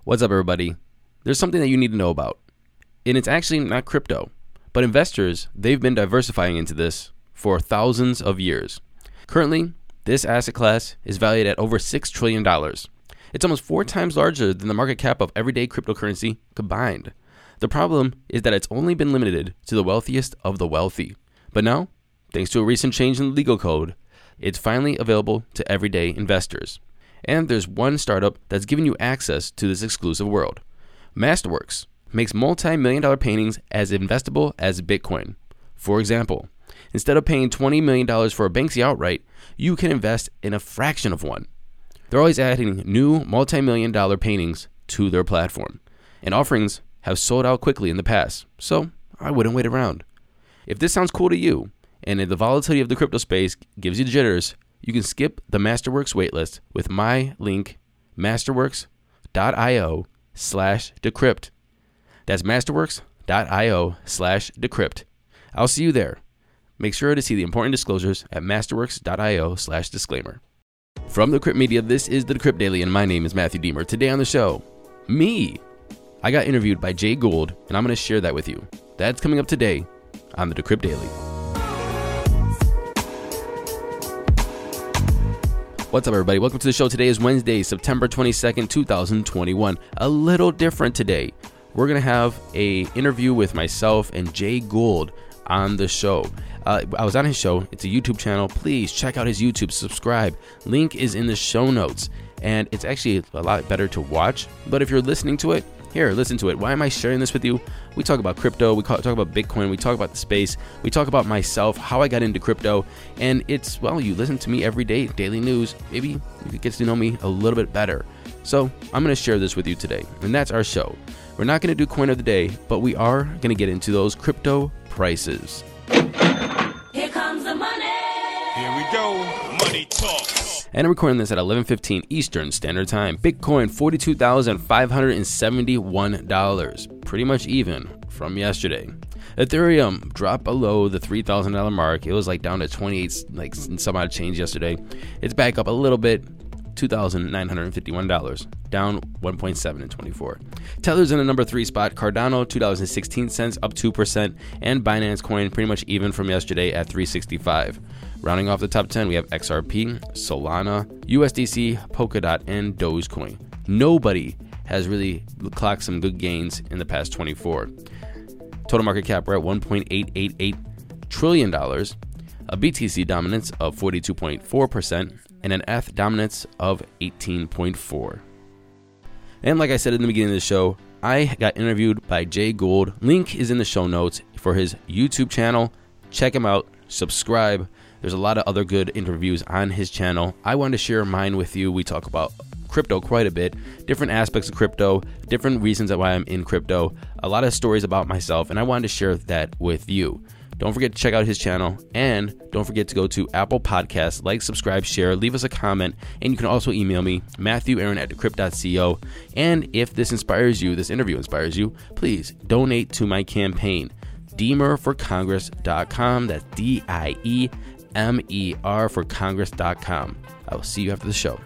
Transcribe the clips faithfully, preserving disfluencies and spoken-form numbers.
What's up, everybody? There's something that you need to know about, and it's actually not crypto, but investors, they've been diversifying into this for thousands of years. Currently, this asset class is valued at over six trillion dollars. It's almost four times larger than the market cap of everyday cryptocurrency combined. The problem is that it's only been limited to the wealthiest of the wealthy. But now, thanks to a recent change in the legal code, it's finally available to everyday investors. And there's one startup that's giving you access to this exclusive world. Masterworks makes multi-million dollar paintings as investable as Bitcoin. For example, instead of paying twenty million dollars for a Banksy outright, you can invest in a fraction of one. They're always adding new multi-million dollar paintings to their platform, and offerings have sold out quickly in the past, so I wouldn't wait around. If this sounds cool to you, and if the volatility of the crypto space gives you the jitters, you can skip the Masterworks waitlist with my link, masterworks.io slash decrypt. That's masterworks.io slash decrypt. I'll see you there. Make sure to see the important disclosures at masterworks.io slash disclaimer. From the Crypt Media, this is the Decrypt Daily, and my name is Matthew Deemer. Today on the show, me. I got interviewed by Jay Gould, and I'm going to share that with you. That's coming up today on the Decrypt Daily. What's up, everybody? Welcome to the show. Today is Wednesday, September twenty-second, twenty twenty-one. A little different today. We're going to have a interview with myself and Jay Gould on the show. Uh, I was on his show. It's a YouTube channel. Please check out his YouTube. Subscribe. Link is in the show notes. And it's actually a lot better to watch. But if you're listening to it, here, listen to it. Why am I sharing this with you? We talk about crypto. We talk about Bitcoin. We talk about the space. We talk about myself, how I got into crypto. And it's, well, you listen to me every day, daily news. Maybe you could get to know me a little bit better. So I'm going to share this with you today. And that's our show. We're not going to do coin of the day, but we are going to get into those crypto prices. Here comes the money. Here we go. Money talk. And I'm recording this at eleven fifteen Eastern Standard Time. Bitcoin, forty-two thousand five hundred seventy-one dollars. Pretty much even from yesterday. Ethereum dropped below the three thousand dollars mark. It was like down to twenty-eight, like some odd change yesterday. It's back up a little bit. two thousand nine hundred fifty-one dollars, down one point seven in twenty-four. Tether's in the number three spot. Cardano, two dollars and sixteen cents, up two percent. And Binance Coin, pretty much even from yesterday at three sixty-five. Rounding off the top ten, we have X R P, Solana, U S D C, Polkadot, and Dogecoin. Nobody has really clocked some good gains in the past twenty-four. Total market cap, we're at one point eight eight eight trillion dollars. A B T C dominance of forty-two point four percent. And an E T H dominance of eighteen point four. And like I said in the beginning of the show, I got interviewed by Jay Gould. Link is in the show notes for his YouTube channel. Check him out. Subscribe. There's a lot of other good interviews on his channel. I wanted to share mine with you. We talk about crypto quite a bit, different aspects of crypto, different reasons why I'm in crypto, a lot of stories about myself, and I wanted to share that with you. Don't forget to check out his channel, and don't forget to go to Apple Podcasts, like, subscribe, share, leave us a comment, and you can also email me, matthew aaron at decrypt dot co. And if this inspires you, this interview inspires you, please donate to my campaign, deemer for congress dot com. That's D I E M E R for congress dot com. I will see you after the show.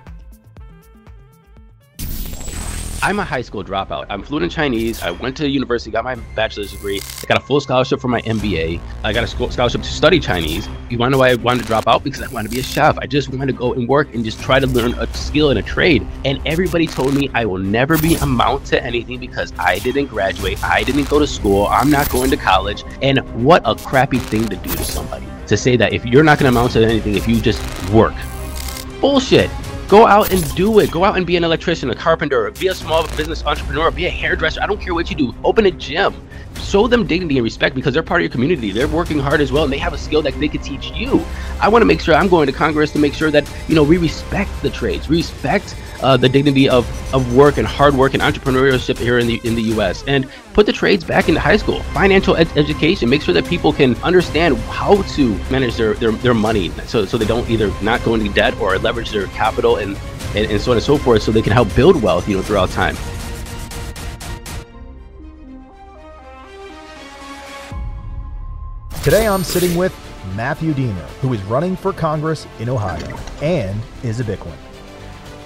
I'm a high school dropout. I'm fluent in Chinese. I went to university, got my bachelor's degree. I got a full scholarship for my M B A. I got a scholarship to study Chinese. You want to know why I wanted to drop out? Because I wanted to be a chef. I just wanted to go and work and just try to learn a skill and a trade. And everybody told me I will never be amount to anything because I didn't graduate. I didn't go to school. I'm not going to college. And what a crappy thing to do to somebody. To say that if you're not going to amount to anything, if you just work. Bullshit. Go out and do it. Go out and be an electrician, a carpenter, be a small business entrepreneur, be a hairdresser. I don't care what you do. Open a gym. Show them dignity and respect because they're part of your community. They're working hard as well, and they have a skill that they could teach you. I want to make sure I'm going to Congress to make sure that, you know, we respect the trades, respect uh, the dignity of, of work and hard work and entrepreneurship here in the in the U S and put the trades back into high school. Financial ed- education. Make sure that people can understand how to manage their, their, their money so so they don't either not go into debt or leverage their capital and, and, and so on and so forth so they can help build wealth, you know, throughout time. Today I'm sitting with Matthew Deemer, who is running for Congress in Ohio and is a Bitcoiner.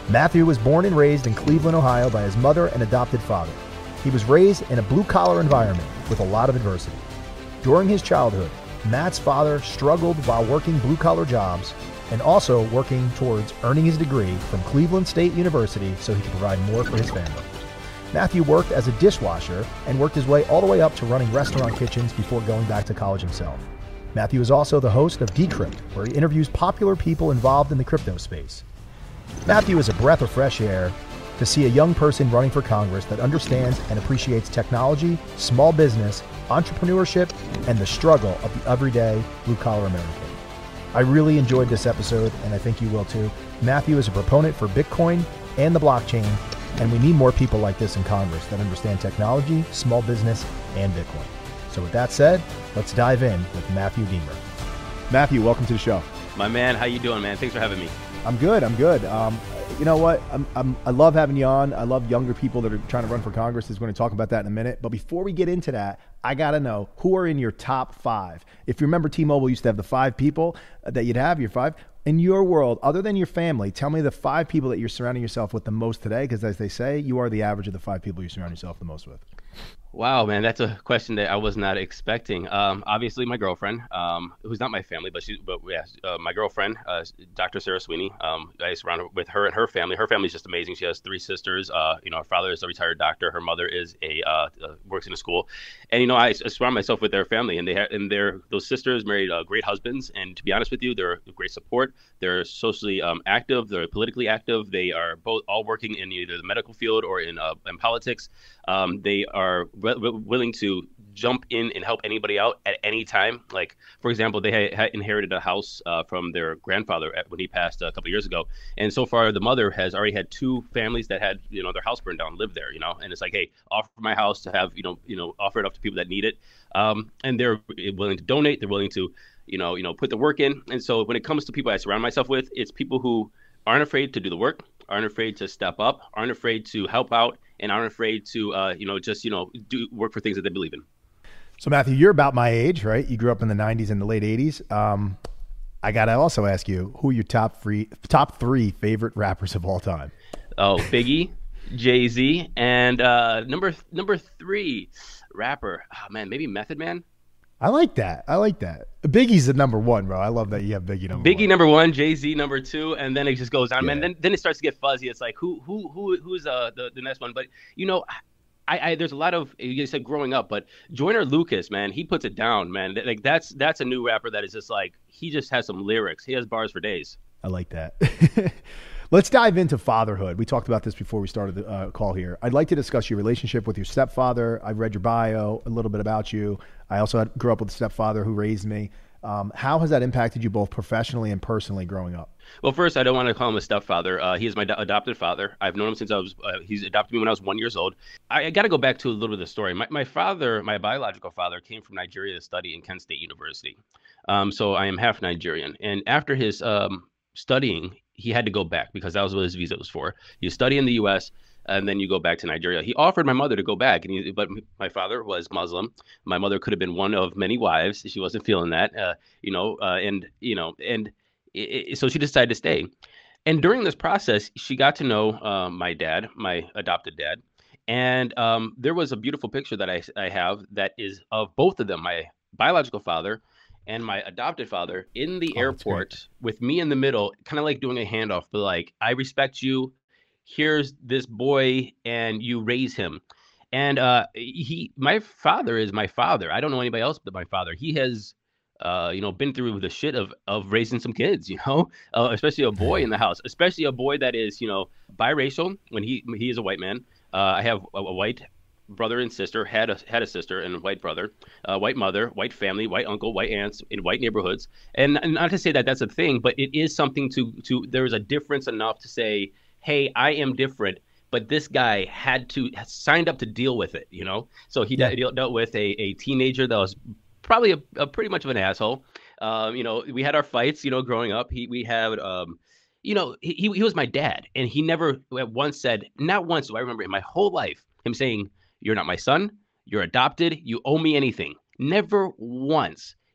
Matthew was born and raised in Cleveland, Ohio by his mother and adopted father. He was raised in a blue-collar environment with a lot of adversity. During his childhood, Matt's father struggled while working blue-collar jobs and also working towards earning his degree from Cleveland State University so he could provide more for his family. Matthew worked as a dishwasher and worked his way all the way up to running restaurant kitchens before going back to college himself. Matthew is also the host of Decrypt, where he interviews popular people involved in the crypto space. Matthew is a breath of fresh air to see a young person running for Congress that understands and appreciates technology, small business, entrepreneurship, and the struggle of the everyday blue-collar American. I really enjoyed this episode, and I think you will too. Matthew is a proponent for Bitcoin and the blockchain, and we need more people like this in Congress that understand technology, small business, and Bitcoin. So with that said, let's dive in with Matthew Diemer. Matthew, welcome to the show. My man, how you doing, man? Thanks for having me. I'm good. I'm good. Um, you know what? I'm, I'm, I love having you on. I love younger people that are trying to run for Congress. Is going to talk about that in a minute. But before we get into that, I got to know who are in your top five. If you remember, T-Mobile used to have the five people that you'd have, your five. In your world, other than your family, tell me the five people that you're surrounding yourself with the most today, because as they say, you are the average of the five people you surround yourself the most with. Wow, man, that's a question that I was not expecting. Um, obviously, my girlfriend, um, who's not my family, but she, but yeah, uh, my girlfriend, uh, Doctor Sarah Sweeney. Um, I surround her with her and her family. Her family is just amazing. She has three sisters. Uh, you know, her father is a retired doctor. Her mother is a uh, uh, works in a school, and you know, I, I surround myself with their family, and they have, and their those sisters married uh, great husbands. And to be honest with you, they're great support. They're socially um, active. They're politically active. They are both all working in either the medical field or in uh, in politics. Um, they are re- re- willing to jump in and help anybody out at any time. Like, for example, they had, had inherited a house uh, from their grandfather at, when he passed a couple of years ago. And so far, the mother has already had two families that had, you know, their house burned down, lived there, you know. And it's like, hey, offer my house to have, you know, you know, offer it up to people that need it. Um, and they're willing to donate. They're willing to, you know, you know, put the work in. And so when it comes to people I surround myself with, it's people who aren't afraid to do the work, aren't afraid to step up, aren't afraid to help out, and aren't afraid to, uh, you know, just, you know, do work for things that they believe in. So Matthew, you're about my age, right? You grew up in the nineties and the late eighties. Um, I got to also ask you, who are your top three, top three favorite rappers of all time? Oh, Biggie, Jay-Z, and uh, number number three rapper, oh, man, maybe Method Man. I like that. I like that. Biggie's the number one, bro. I love that you have Biggie number Biggie one. number one, Jay-Z number two, and then it just goes on. Yeah. Man, then then it starts to get fuzzy. It's like who who who who's uh the, the next one? But you know, I, I there's a lot of, you said growing up, but Joyner Lucas, man, he puts it down, man. Like that's that's a new rapper that is just like, he just has some lyrics. He has bars for days. I like that. Let's dive into fatherhood. We talked about this before we started the uh, call here. I'd like to discuss your relationship with your stepfather. I've read your bio, a little bit about you. I also had, grew up with a stepfather who raised me. Um, how has that impacted you both professionally and personally growing up? Well, first, I don't want to call him a stepfather. Uh, he is my do- adopted father. I've known him since I was, uh, he's adopted me when I was one years old. I, I got to go back to a little bit of the story. My, my father, my biological father, came from Nigeria to study in Kent State University. Um, so I am half Nigerian. And after his um, studying, he had to go back because that was what his visa was for. You study in the U S and then you go back to Nigeria. He offered my mother to go back, and he, but my father was Muslim. My mother could have been one of many wives. She wasn't feeling that, uh, you know, uh, and you know, and it, it, so she decided to stay. And during this process, she got to know uh, my dad, my adopted dad, and um, there was a beautiful picture that I I have that is of both of them, my biological father and my adopted father, in the oh, airport with me in the middle, kind of like doing a handoff, but like, I respect you. Here's this boy, and you raise him. And uh, he, my father is my father. I don't know anybody else but my father. He has, uh, you know, been through the shit of of raising some kids, you know, uh, especially a boy in the house, especially a boy that is, you know, biracial. When he he is a white man. Uh, I have a, a white brother and sister, had a had a sister and a white brother, uh, white mother, white family, white uncle, white aunts in white neighborhoods. And, and not to say that that's a thing, but it is something to to there is a difference enough to say, hey, I am different, but this guy had to signed up to deal with it, you know? So he yeah. dealt, dealt with a, a teenager that was probably a, a pretty much of an asshole. Um, you know, we had our fights, you know, growing up. He we had, um, you know, he he was my dad, and he never once said, not once do I remember in my whole life him saying, "You're not my son. You're adopted. You owe me anything." Never once.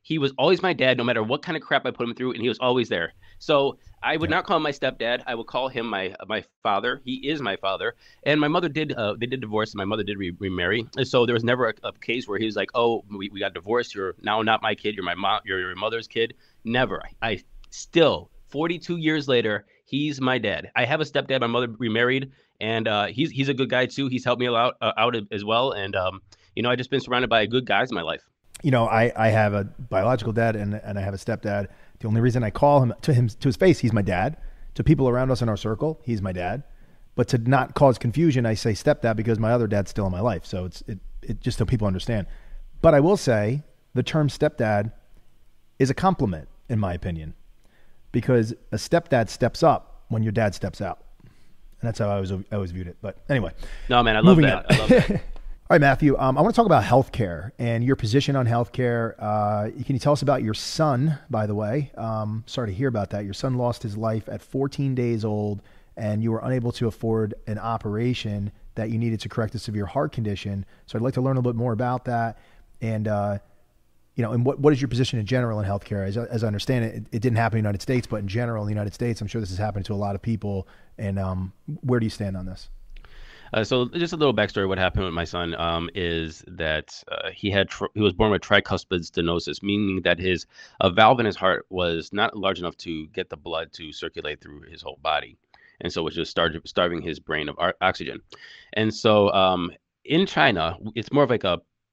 he was always my dad, no matter what kind of crap I put him through, and he was always there. So I would yeah. not call him my stepdad. I would call him my my father. He is my father. And my mother did uh, they did divorce, and my mother did re- remarry. And so there was never a, a case where he was like, "Oh, we, we got divorced. You're now not my kid. You're my mom. You're your mother's kid." Never. I, I still forty-two years later, he's my dad. I have a stepdad. My mother remarried, and uh, he's he's a good guy too. He's helped me out uh, out as well. And um, you know, I just been surrounded by good guys in my life. You know, I, I have a biological dad and and I have a stepdad. The only reason I call him to him to his face, he's my dad. To people around us in our circle, he's my dad. But to not cause confusion, I say stepdad because my other dad's still in my life. So it's it, it just so people understand. But I will say the term stepdad is a compliment, in my opinion, because a stepdad steps up when your dad steps out. And that's how I always, I always viewed it. But anyway. No, man, I love that. I love that. All right, Matthew, um, I want to talk about healthcare and your position on healthcare. Uh, can you tell us about your son, by the way? Um, sorry to hear about that. Your son lost his life at fourteen days old, and you were unable to afford an operation that you needed to correct a severe heart condition. So I'd like to learn a little bit more about that. And, uh, you know, and what, what is your position in general in healthcare? As, as I understand it, it, it didn't happen in the United States, but in general in the United States, I'm sure this has happened to a lot of people. And um, where do you stand on this? Uh, so just a little backstory. What happened with my son um, is that uh, he had tr- he was born with tricuspid stenosis, meaning that his a valve in his heart was not large enough to get the blood to circulate through his whole body, and so it was just started starving his brain of ar- oxygen. And so um, in China, it's more of like a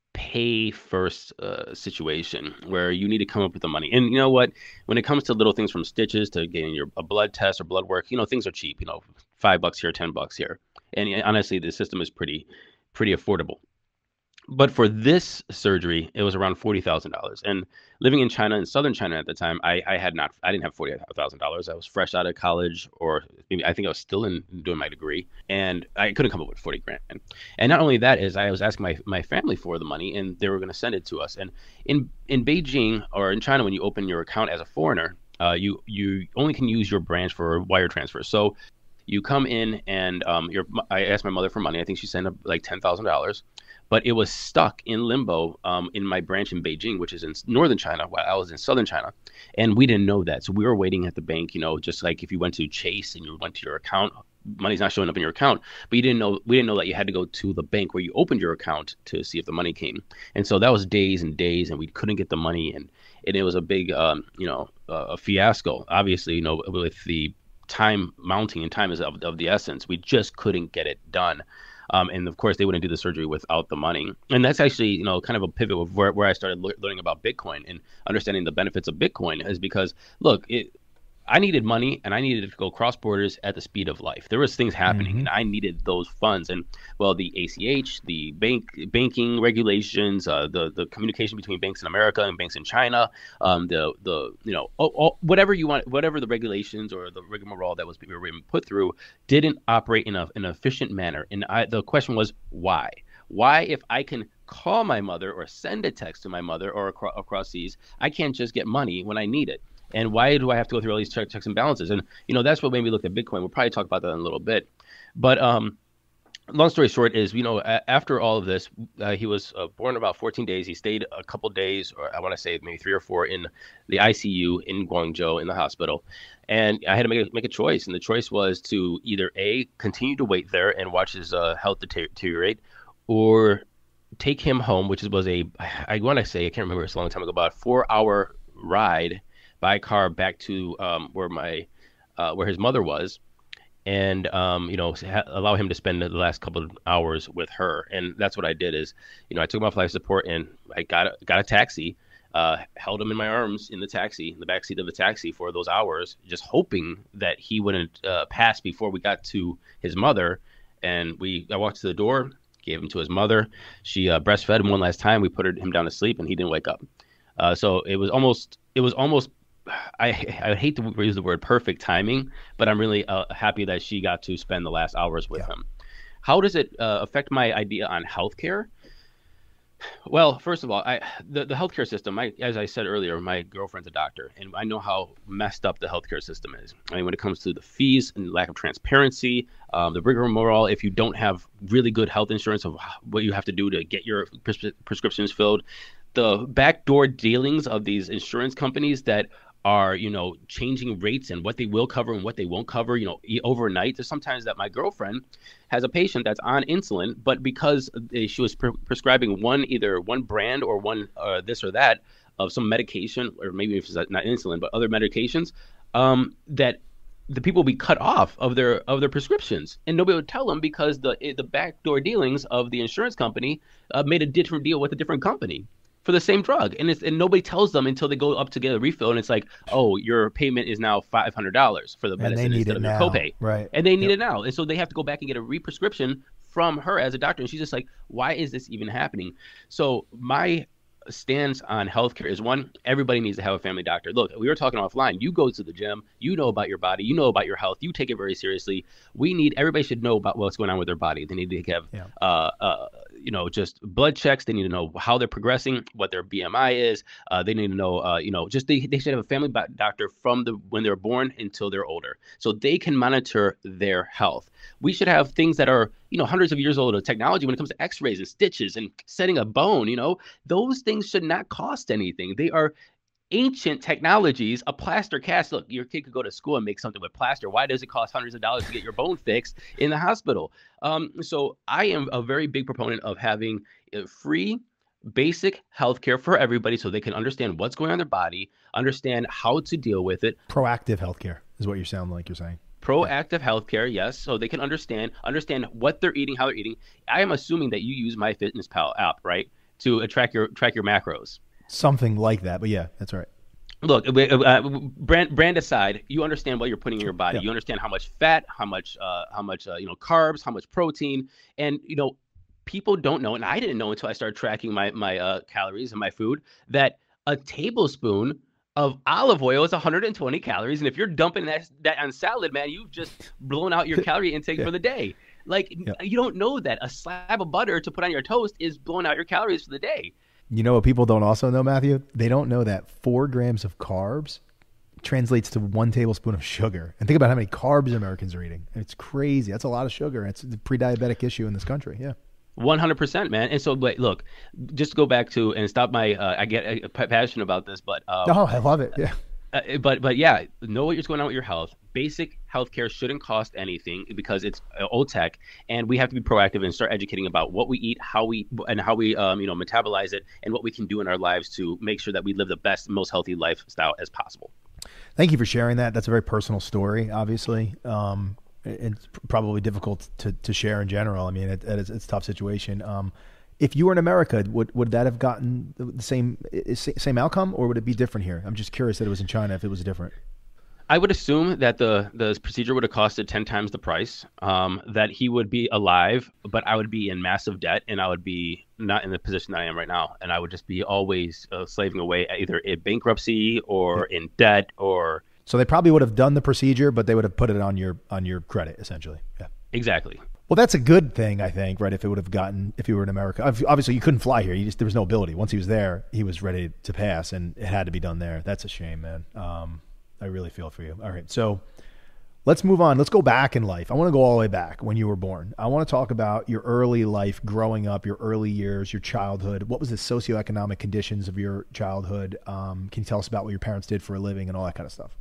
pay first uh, situation where you need to come up with the money. And you know what? When it comes to little things from stitches to getting your a blood test or blood work, you know, things are cheap. You know, five bucks here, ten bucks here. And honestly, the system is pretty, pretty affordable. But for this surgery, it was around forty thousand dollars. And living in China, in southern China at the time, I, I had not, I didn't have forty thousand dollars. I was fresh out of college, or maybe I think I was still in doing my degree, and I couldn't come up with forty grand. And not only that is, I was asking my, my family for the money, and they were going to send it to us. And in in Beijing or in China, when you open your account as a foreigner, uh, you you only can use your branch for wire transfers. So you come in and um, you're, I asked my mother for money. I think she sent up like ten thousand dollars, but it was stuck in limbo um, in my branch in Beijing, which is in northern China, while I was in southern China. And we didn't know that. So we were waiting at the bank, you know, just like if you went to Chase and you went to your account, money's not showing up in your account, but you didn't know, we didn't know that you had to go to the bank where you opened your account to see if the money came. And so that was days and days, and we couldn't get the money. And, and it was a big, um, you know, uh, a fiasco, obviously, you know, with the time mounting, and time is of, of the essence. We just couldn't get it done. Um, and of course, they wouldn't do the surgery without the money. And that's actually, you know, kind of a pivot of where, where I started le- learning about Bitcoin and understanding the benefits of Bitcoin, is because, look, it, I needed money, and I needed to go cross borders at the speed of life. There was things happening, mm-hmm. and I needed those funds. And well, the A C H, the bank banking regulations, uh, the the communication between banks in America and banks in China, um, the the you know oh, oh, whatever you want, whatever the regulations or the rigmarole that was being put through didn't operate in a in an efficient manner. And I, the question was why? Why, if I can call my mother or send a text to my mother or across, across seas, I can't just get money when I need it? And why do I have to go through all these check, checks and balances? And, you know, that's what made me look at Bitcoin. We'll probably talk about that in a little bit. But um, long story short is, you know, a- after all of this, uh, he was uh, born about fourteen days. He stayed a couple days, or I want to say maybe three or four, in the I C U in Guangzhou in the hospital. And I had to make a, make a choice. And the choice was to either A, continue to wait there and watch his uh, health deteriorate, or take him home, which was a, I want to say, I can't remember, it's a long time ago, about a four hour ride by car back to um, where my uh, where his mother was, and um, you know, ha- allow him to spend the last couple of hours with her. And that's what I did. Is, you know, I took him off life support, and I got a, got a taxi, uh, held him in my arms in the taxi, in the back seat of the taxi for those hours, just hoping that he wouldn't uh, pass before we got to his mother. And we, I walked to the door, gave him to his mother. She uh, breastfed him one last time. We put her, him down to sleep, and he didn't wake up. Uh, so it was almost, it was almost. I I hate to use the word perfect timing, but I'm really uh, happy that she got to spend the last hours with yeah. him. How does it uh, affect my idea on healthcare? Well, first of all, I the, the healthcare system, I, as I said earlier, my girlfriend's a doctor, and I know how messed up the healthcare system is. I mean, when it comes to the fees and lack of transparency, um, the rigmarole, if you don't have really good health insurance of what you have to do to get your pres- prescriptions filled, the backdoor dealings of these insurance companies that are, you know, changing rates and what they will cover and what they won't cover, you know, e- overnight. There's sometimes that my girlfriend has a patient that's on insulin, but because uh, she was pre- prescribing one, either one brand or one uh, this or that of some medication, or maybe if it's not insulin, but other medications, um, that the people will be cut off of their of their prescriptions, and nobody would tell them because the the backdoor dealings of the insurance company uh, made a different deal with a different company for the same drug, and it's and nobody tells them until they go up to get a refill, and it's like, oh, your payment is now five hundred dollars for the And they medicine need instead it of your now. copay, Right. and they need Yep. it now, and so they have to go back and get a re-prescription from her as a doctor, and she's just like, why is this even happening? So my stance on healthcare is, one, everybody needs to have a family doctor. Look, we were talking offline. You go to the gym, you know about your body, you know about your health, you take it very seriously. We need everybody should know about what's going on with their body. They need to have, Yeah. uh, uh, you know, just blood checks. They need to know how they're progressing, what their B M I is. Uh, they need to know, uh, you know, just they, they should have a family ba- doctor from the when they're born until they're older, so they can monitor their health. We should have things that are, you know, hundreds of years old of technology when it comes to X-rays and stitches and setting a bone. You know, those things should not cost anything. They are ancient technologies. A plaster cast. Look, your kid could go to school and make something with plaster. Why does it cost hundreds of dollars to get your bone fixed in the hospital? Um, so I am a very big proponent of having uh, free, basic healthcare for everybody, so they can understand what's going on in their body, understand how to deal with it. Proactive healthcare is what you sound like you're saying. Proactive healthcare, yes, so they can understand understand what they're eating, how they're eating. I am assuming that you use MyFitnessPal app, right, to uh, track your track your macros. Something like that, but yeah, that's right. Look, uh, uh, brand brand aside, you understand what you're putting in your body. Yeah. You understand how much fat, how much uh, how much uh, you know carbs, how much protein, and you know people don't know, and I didn't know until I started tracking my my uh, calories and my food, that a tablespoon of olive oil is one hundred twenty calories, and if you're dumping that that on salad, man, you've just blown out your calorie intake Yeah. for the day. Like Yeah. you don't know that a slab of butter to put on your toast is blowing out your calories for the day. You know what people don't also know, Matthew? They don't know that four grams of carbs translates to one tablespoon of sugar. And think about how many carbs Americans are eating. It's crazy. That's a lot of sugar. It's a pre-diabetic issue in this country. Yeah. one hundred percent, man. And so, but look, just to go back to and stop my, uh, I get uh, passionate about this, but um, Oh, I love it. Yeah. Uh, but but yeah, know what's going on with your health. Basic healthcare shouldn't cost anything because it's uh, old tech, and we have to be proactive and start educating about what we eat, how we and how we um, you know metabolize it, and what we can do in our lives to make sure that we live the best, most healthy lifestyle as possible. Thank you for sharing that. That's a very personal story, obviously. Um, it's probably difficult to, to share in general. I mean, it, it's, it's a tough situation. Um, if you were in America, would would that have gotten the same same outcome, or would it be different here? I'm just curious that it was in China if it was different. I would assume that the the procedure would have costed ten times the price. Um, that he would be alive, but I would be in massive debt, and I would be not in the position that I am right now, and I would just be always uh, slaving away, either in bankruptcy or in debt, or So they probably would have done the procedure, but they would have put it on your on your credit essentially. Yeah. exactly. Well, that's a good thing, I think, right? If it would have gotten, if you were in America, obviously you couldn't fly here. You just, there was no ability. Once he was there, he was ready to pass, and it had to be done there. That's a shame, man. Um, I really feel for you. All right, so let's move on. Let's go back in life. I want to go all the way back when you were born. I want to talk about your early life, growing up, your early years, your childhood. What was the socioeconomic conditions of your childhood? Um, can you tell us about what your parents did for a living and all that kind of stuff?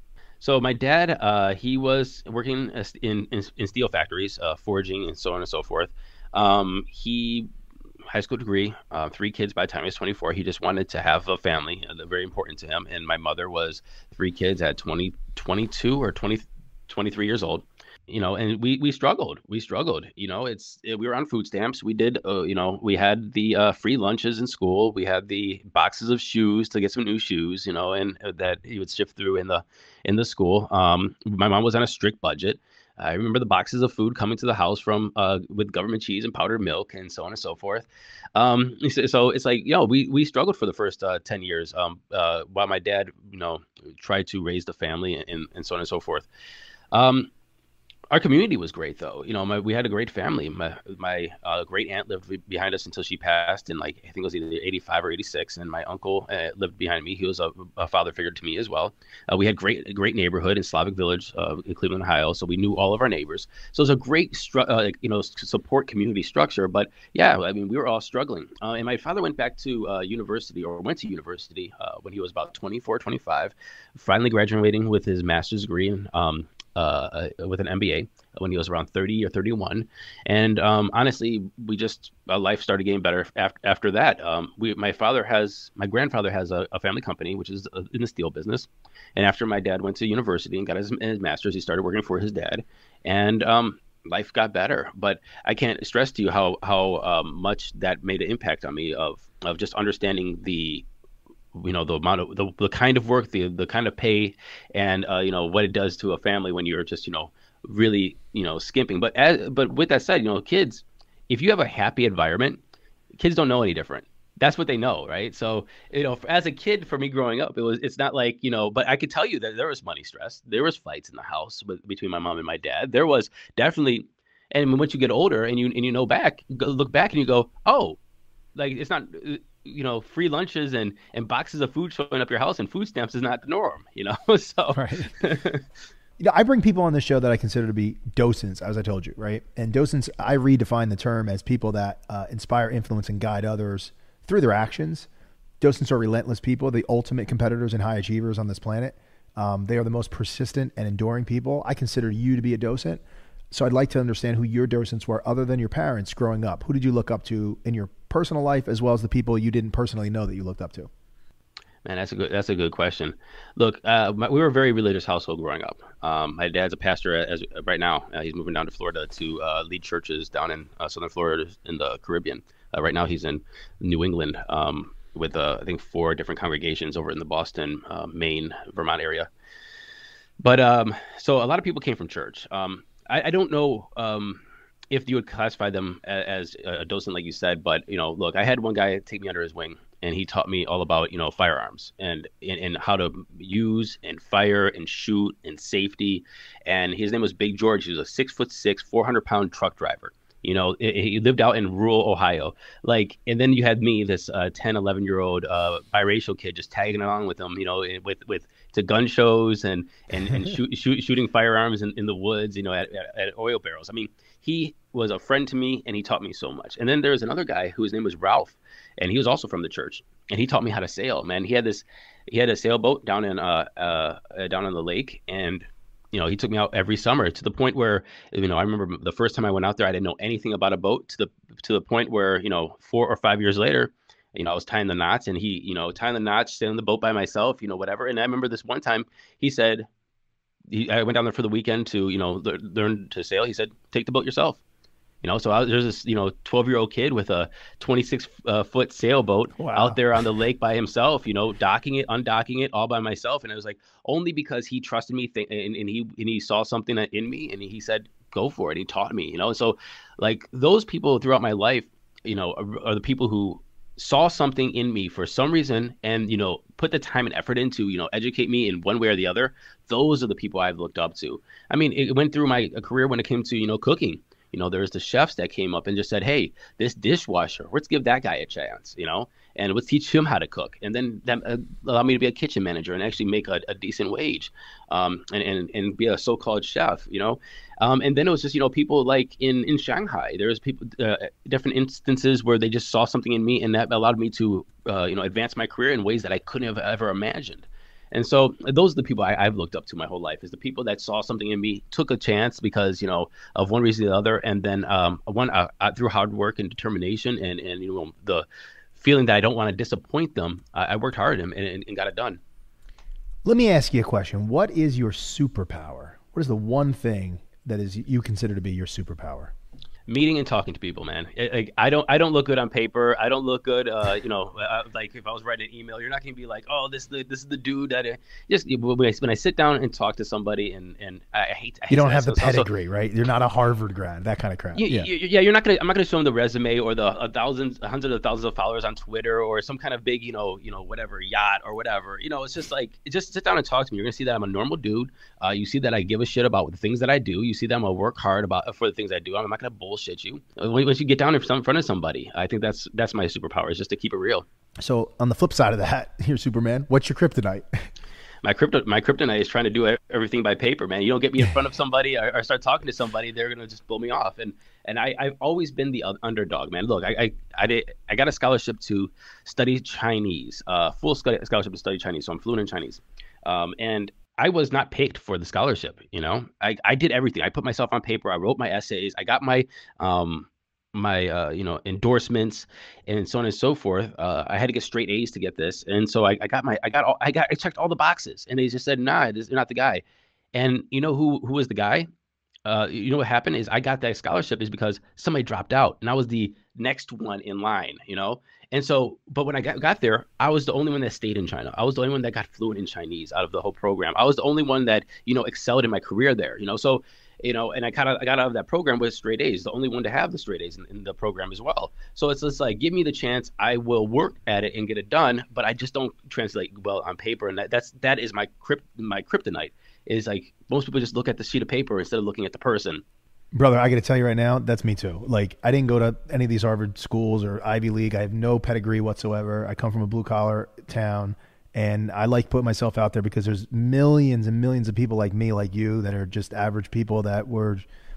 So my dad, uh, he was working in in, in steel factories, uh, forging and so on and so forth. Um, he high school degree, uh, three kids by the time he was twenty-four. He just wanted to have a family, uh, very important to him. And my mother was three kids at twenty, twenty-two or twenty, twenty-three years old. You know, and we, we struggled. We struggled. You know, it's it, we were on food stamps. We did, uh, you know, we had the uh, free lunches in school. We had the boxes of shoes to get some new shoes. You know, and uh, that he would shift through in the in the school. Um, my mom was on a strict budget. I remember the boxes of food coming to the house from uh, with government cheese and powdered milk and so on and so forth. Um, so, so it's like, you know, we we struggled for the first uh, ten years um, uh, while my dad, you know, tried to raise the family and, and so on and so forth. Um, Our community was great, though. You know, my, we had a great family. My my uh, great aunt lived behind us until she passed in, like, I think it was either eighty-five or eighty-six. And my uncle uh, lived behind me. He was a, a father figure to me as well. Uh, we had great a great neighborhood in Slavic Village uh, in Cleveland, Ohio. So we knew all of our neighbors. So it was a great, stru- uh, you know, support community structure. But yeah, I mean, we were all struggling. Uh, and my father went back to uh, university or went to university uh, when he was about twenty-four, twenty-five, finally graduating with his master's degree in um, Uh, with an M B A when he was around thirty or thirty-one. And um, honestly, we just, uh, life started getting better after, after that. Um, we, my father has, my grandfather has a, a family company, which is in the steel business. And after my dad went to university and got his, his master's, he started working for his dad. And um, life got better. But I can't stress to you how, how um, much that made an impact on me of, of just understanding the you know, the amount of the, the kind of work, the the kind of pay, and uh, you know, what it does to a family when you're just, you know, really, you know, skimping. But as, but with that said, you know, kids, if you have a happy environment, kids don't know any different. That's what they know, right? So, you know, as a kid, for me growing up, it was it's not like, you know, but I could tell you that there was money stress, there was fights in the house with, between my mom and my dad. There was definitely, and once you get older and you and you know back, go, look back and you go, oh, like it's not. You know, free lunches and, and boxes of food showing up your house and food stamps is not the norm, you know? So, right. You know, I bring people on this show that I consider to be docents, as I told you, right? And docents, I redefine the term as people that uh, inspire, influence, and guide others through their actions. Docents are relentless people, the ultimate competitors and high achievers on this planet. Um, they are the most persistent and enduring people. I consider you to be a docent. So I'd like to understand who your docents were other than your parents growing up. Who did you look up to in your personal life, as well as the people you didn't personally know that you looked up to? Man, that's a good that's a good question. Look, uh, my, we were a very religious household growing up. Um, my dad's a pastor as right now. Uh, he's moving down to Florida to uh, lead churches down in uh, Southern Florida in the Caribbean. Uh, right now, he's in New England um, with uh, I think four different congregations over in the Boston, uh, Maine, Vermont area. But um, so a lot of people came from church. Um, I, I don't know. Um, if you would classify them as a docent, like you said, but, you know, look, I had one guy take me under his wing and he taught me all about, you know, firearms and, and, and how to use and fire and shoot and safety. And his name was Big George. He was a six foot six, four hundred pound truck driver. You know, it, he lived out in rural Ohio. Like, and then you had me, this uh, ten, eleven year old uh, biracial kid just tagging along with him, you know, with, with, to gun shows and, and, and shoot, shoot, shooting firearms in, in the woods, you know, at, at, at oil barrels. I mean, he was a friend to me and he taught me so much. And then there was another guy whose name was Ralph, and he was also from the church, and he taught me how to sail, man. He had this, he had a sailboat down in, uh, uh, down on the lake, and, you know, he took me out every summer to the point where, you know, I remember the first time I went out there, I didn't know anything about a boat to the, to the point where, you know, four or five years later, you know, I was tying the knots and he, you know, tying the knots, sailing the boat by myself, you know, whatever. And I remember this one time he said, he, I went down there for the weekend to, you know, learn to sail. He said, take the boat yourself. You know, so I, there's this, you know, twelve year old kid with a twenty-six uh, foot sailboat wow. out there on the lake by himself, you know, docking it, undocking it all by myself. And I was like, only because he trusted me th- and, and he and he saw something in me and he said, go for it. He taught me, you know, so like those people throughout my life, you know, are, are the people who saw something in me for some reason and, you know, put the time and effort into, you know, educate me in one way or the other. Those are the people I've looked up to. I mean, it went through my career when it came to, you know, cooking. You know, there's the chefs that came up and just said, hey, this dishwasher, let's give that guy a chance, you know, and let's teach him how to cook. And then that uh, allowed me to be a kitchen manager and actually make a, a decent wage um, and, and, and be a so-called chef, you know. Um, and then it was just, you know, people like in, in Shanghai, there was people, uh, different instances where they just saw something in me and that allowed me to, uh, you know, advance my career in ways that I couldn't have ever imagined. And so those are the people I, I've looked up to my whole life, is the people that saw something in me, took a chance because, you know, of one reason or the other. And then um, one uh, through hard work and determination and, and, you know, the feeling that I don't want to disappoint them, I, I worked hard and, and, and got it done. Let me ask you a question. What is your superpower? What is the one thing that is you consider to be your superpower? Meeting and talking to people, man. It- like, I don't, I don't look good on paper. I don't look good. Uh, you know, uh, like if I was writing an email, you're not gonna be like, oh, this, this is the dude that. Uh, just when I, when I sit down and talk to somebody, and and I, I hate. I hate You don't that have the stuff. So- so- pedigree, right? You're not a Harvard grad, that kind of crap. you, yeah. you, yeah, you're not gonna. I'm not gonna show them the resume or the a thousands, hundreds of thousands of followers on Twitter or some kind of big, you know, you know, whatever yacht or whatever. You know, it's just like just sit down and talk to me. You're gonna see that I'm a normal dude. Uh, you see that I give a shit about the things that I do. You see that I'm gonna work hard about for the things I do. I'm not gonna bullshit you. When- Once you get down in front of somebody, I think that's that's my superpower is just to keep it real. So on the flip side of that, here, Superman, what's your kryptonite? My crypto, my kryptonite is trying to do everything by paper, man. You don't get me in front of somebody or, or start talking to somebody, they're gonna just blow me off. And and I, I've always been the underdog, man. Look, I I I, did, I got a scholarship to study Chinese, uh, full scholarship to study Chinese, so I'm fluent in Chinese. Um, and I was not picked for the scholarship. You know, I I did everything. I put myself on paper. I wrote my essays. I got my um my uh, you know endorsements and so on and so forth. Uh, I had to get straight A's to get this, and so I, I got my I got all I got I checked all the boxes, and they just said, nah, this, you're not the guy. And you know who who was the guy? Uh, you know what happened is I got that scholarship is because somebody dropped out, and I was the next one in line. You know, and so but when I got got there, I was the only one that stayed in China. I was the only one that got fluent in Chinese out of the whole program. I was the only one that you know excelled in my career there. You know, so. You know, and I kind of I got out of that program with straight A's, the only one to have the straight A's in, in the program as well. So it's just like, give me the chance, I will work at it and get it done, but I just don't translate well on paper, and that, that's that is my crypt my kryptonite. Is like most people just look at the sheet of paper instead of looking at the person. Brother, I got to tell you right now, that's me too. Like, I didn't go to any of these Harvard schools or Ivy League. I have no pedigree whatsoever. I come from a blue collar town. And I like putting myself out there because there's millions and millions of people like me, like you, that are just average people that were,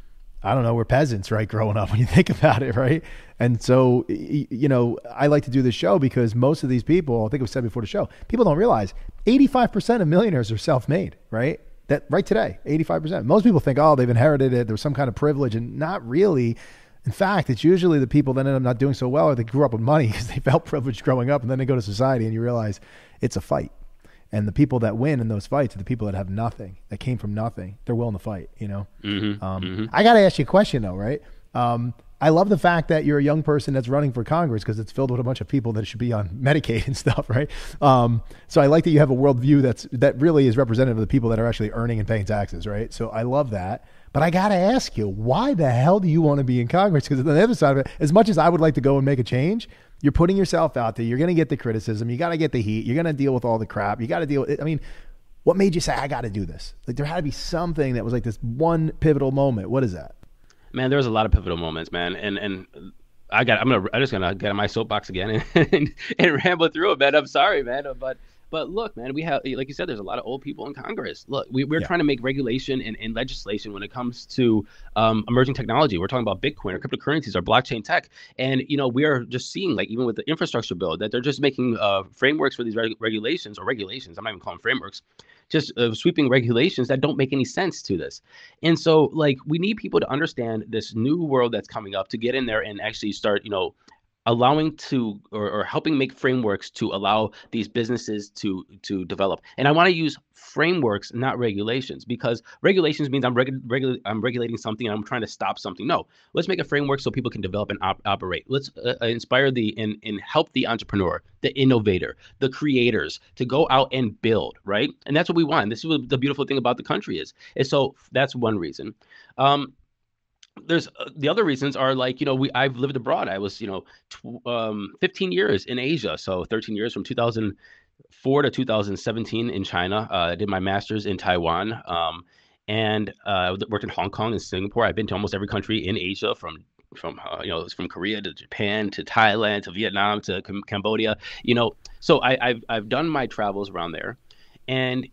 I don't know, we're peasants, right, growing up when you think about it, right? And so, you know, I like to do this show because most of these people, I think it was said before the show, people don't realize eighty-five percent of millionaires are self-made, right? That right today, eighty-five percent. Most people think, oh, they've inherited it, there's some kind of privilege, and not really. In fact, it's usually the people that end up not doing so well or they grew up with money because they felt privileged growing up, and then they go to society and you realize it's a fight. And the people that win in those fights are the people that have nothing, that came from nothing. They're willing to fight, you know? Mm-hmm, um, mm-hmm. I got to ask you a question though, right? Um, I love the fact that you're a young person that's running for Congress because it's filled with a bunch of people that should be on Medicaid and stuff, right? Um, so I like that you have a worldview that's that really is representative of the people that are actually earning and paying taxes, right? So I love that. But I got to ask you, why the hell do you want to be in Congress? Because on the other side of it, as much as I would like to go and make a change, you're putting yourself out there. You're going to get the criticism. You got to get the heat. You're going to deal with all the crap. You got to deal with it. I mean, what made you say, I got to do this? Like, there had to be something that was like this one pivotal moment. What is that? Man, there was a lot of pivotal moments, man. And and I got I'm gonna I'm just gonna get on my soapbox again and, and, and ramble through it, man. I'm sorry, man. But But look, man, we have, like you said, there's a lot of old people in Congress. Look, we, we're Yeah. trying to make regulation and, and legislation when it comes to um, emerging technology. We're talking about Bitcoin or cryptocurrencies or blockchain tech. And, you know, we are just seeing, like, even with the infrastructure bill, that they're just making uh, frameworks for these reg- regulations or regulations. I'm not even calling them frameworks, just uh, sweeping regulations that don't make any sense to this. And so, like, we need people to understand this new world that's coming up to get in there and actually start, you know, allowing to or, or helping make frameworks to allow these businesses to to develop. And I want to use frameworks, not regulations, because regulations means I'm regu- regu- I'm regulating something and I'm trying to stop something. No, let's make a framework so people can develop and op- operate. Let's uh, inspire the and, and help the entrepreneur, the innovator, the creators to go out and build, right? And that's what we want. This is what the beautiful thing about the country is. And so that's one reason. Um, There's uh, the other reasons are like, you know, we I've lived abroad. I was, you know, tw- um, fifteen years in Asia. So thirteen years from two thousand four to two thousand seventeen in China. Uh, I did my master's in Taiwan. Um, and uh, I worked in Hong Kong and Singapore. I've been to almost every country in Asia from from, uh, you know, from Korea to Japan to Thailand to Vietnam to Cam- Cambodia, you know, so I, I've, I've done my travels around there. And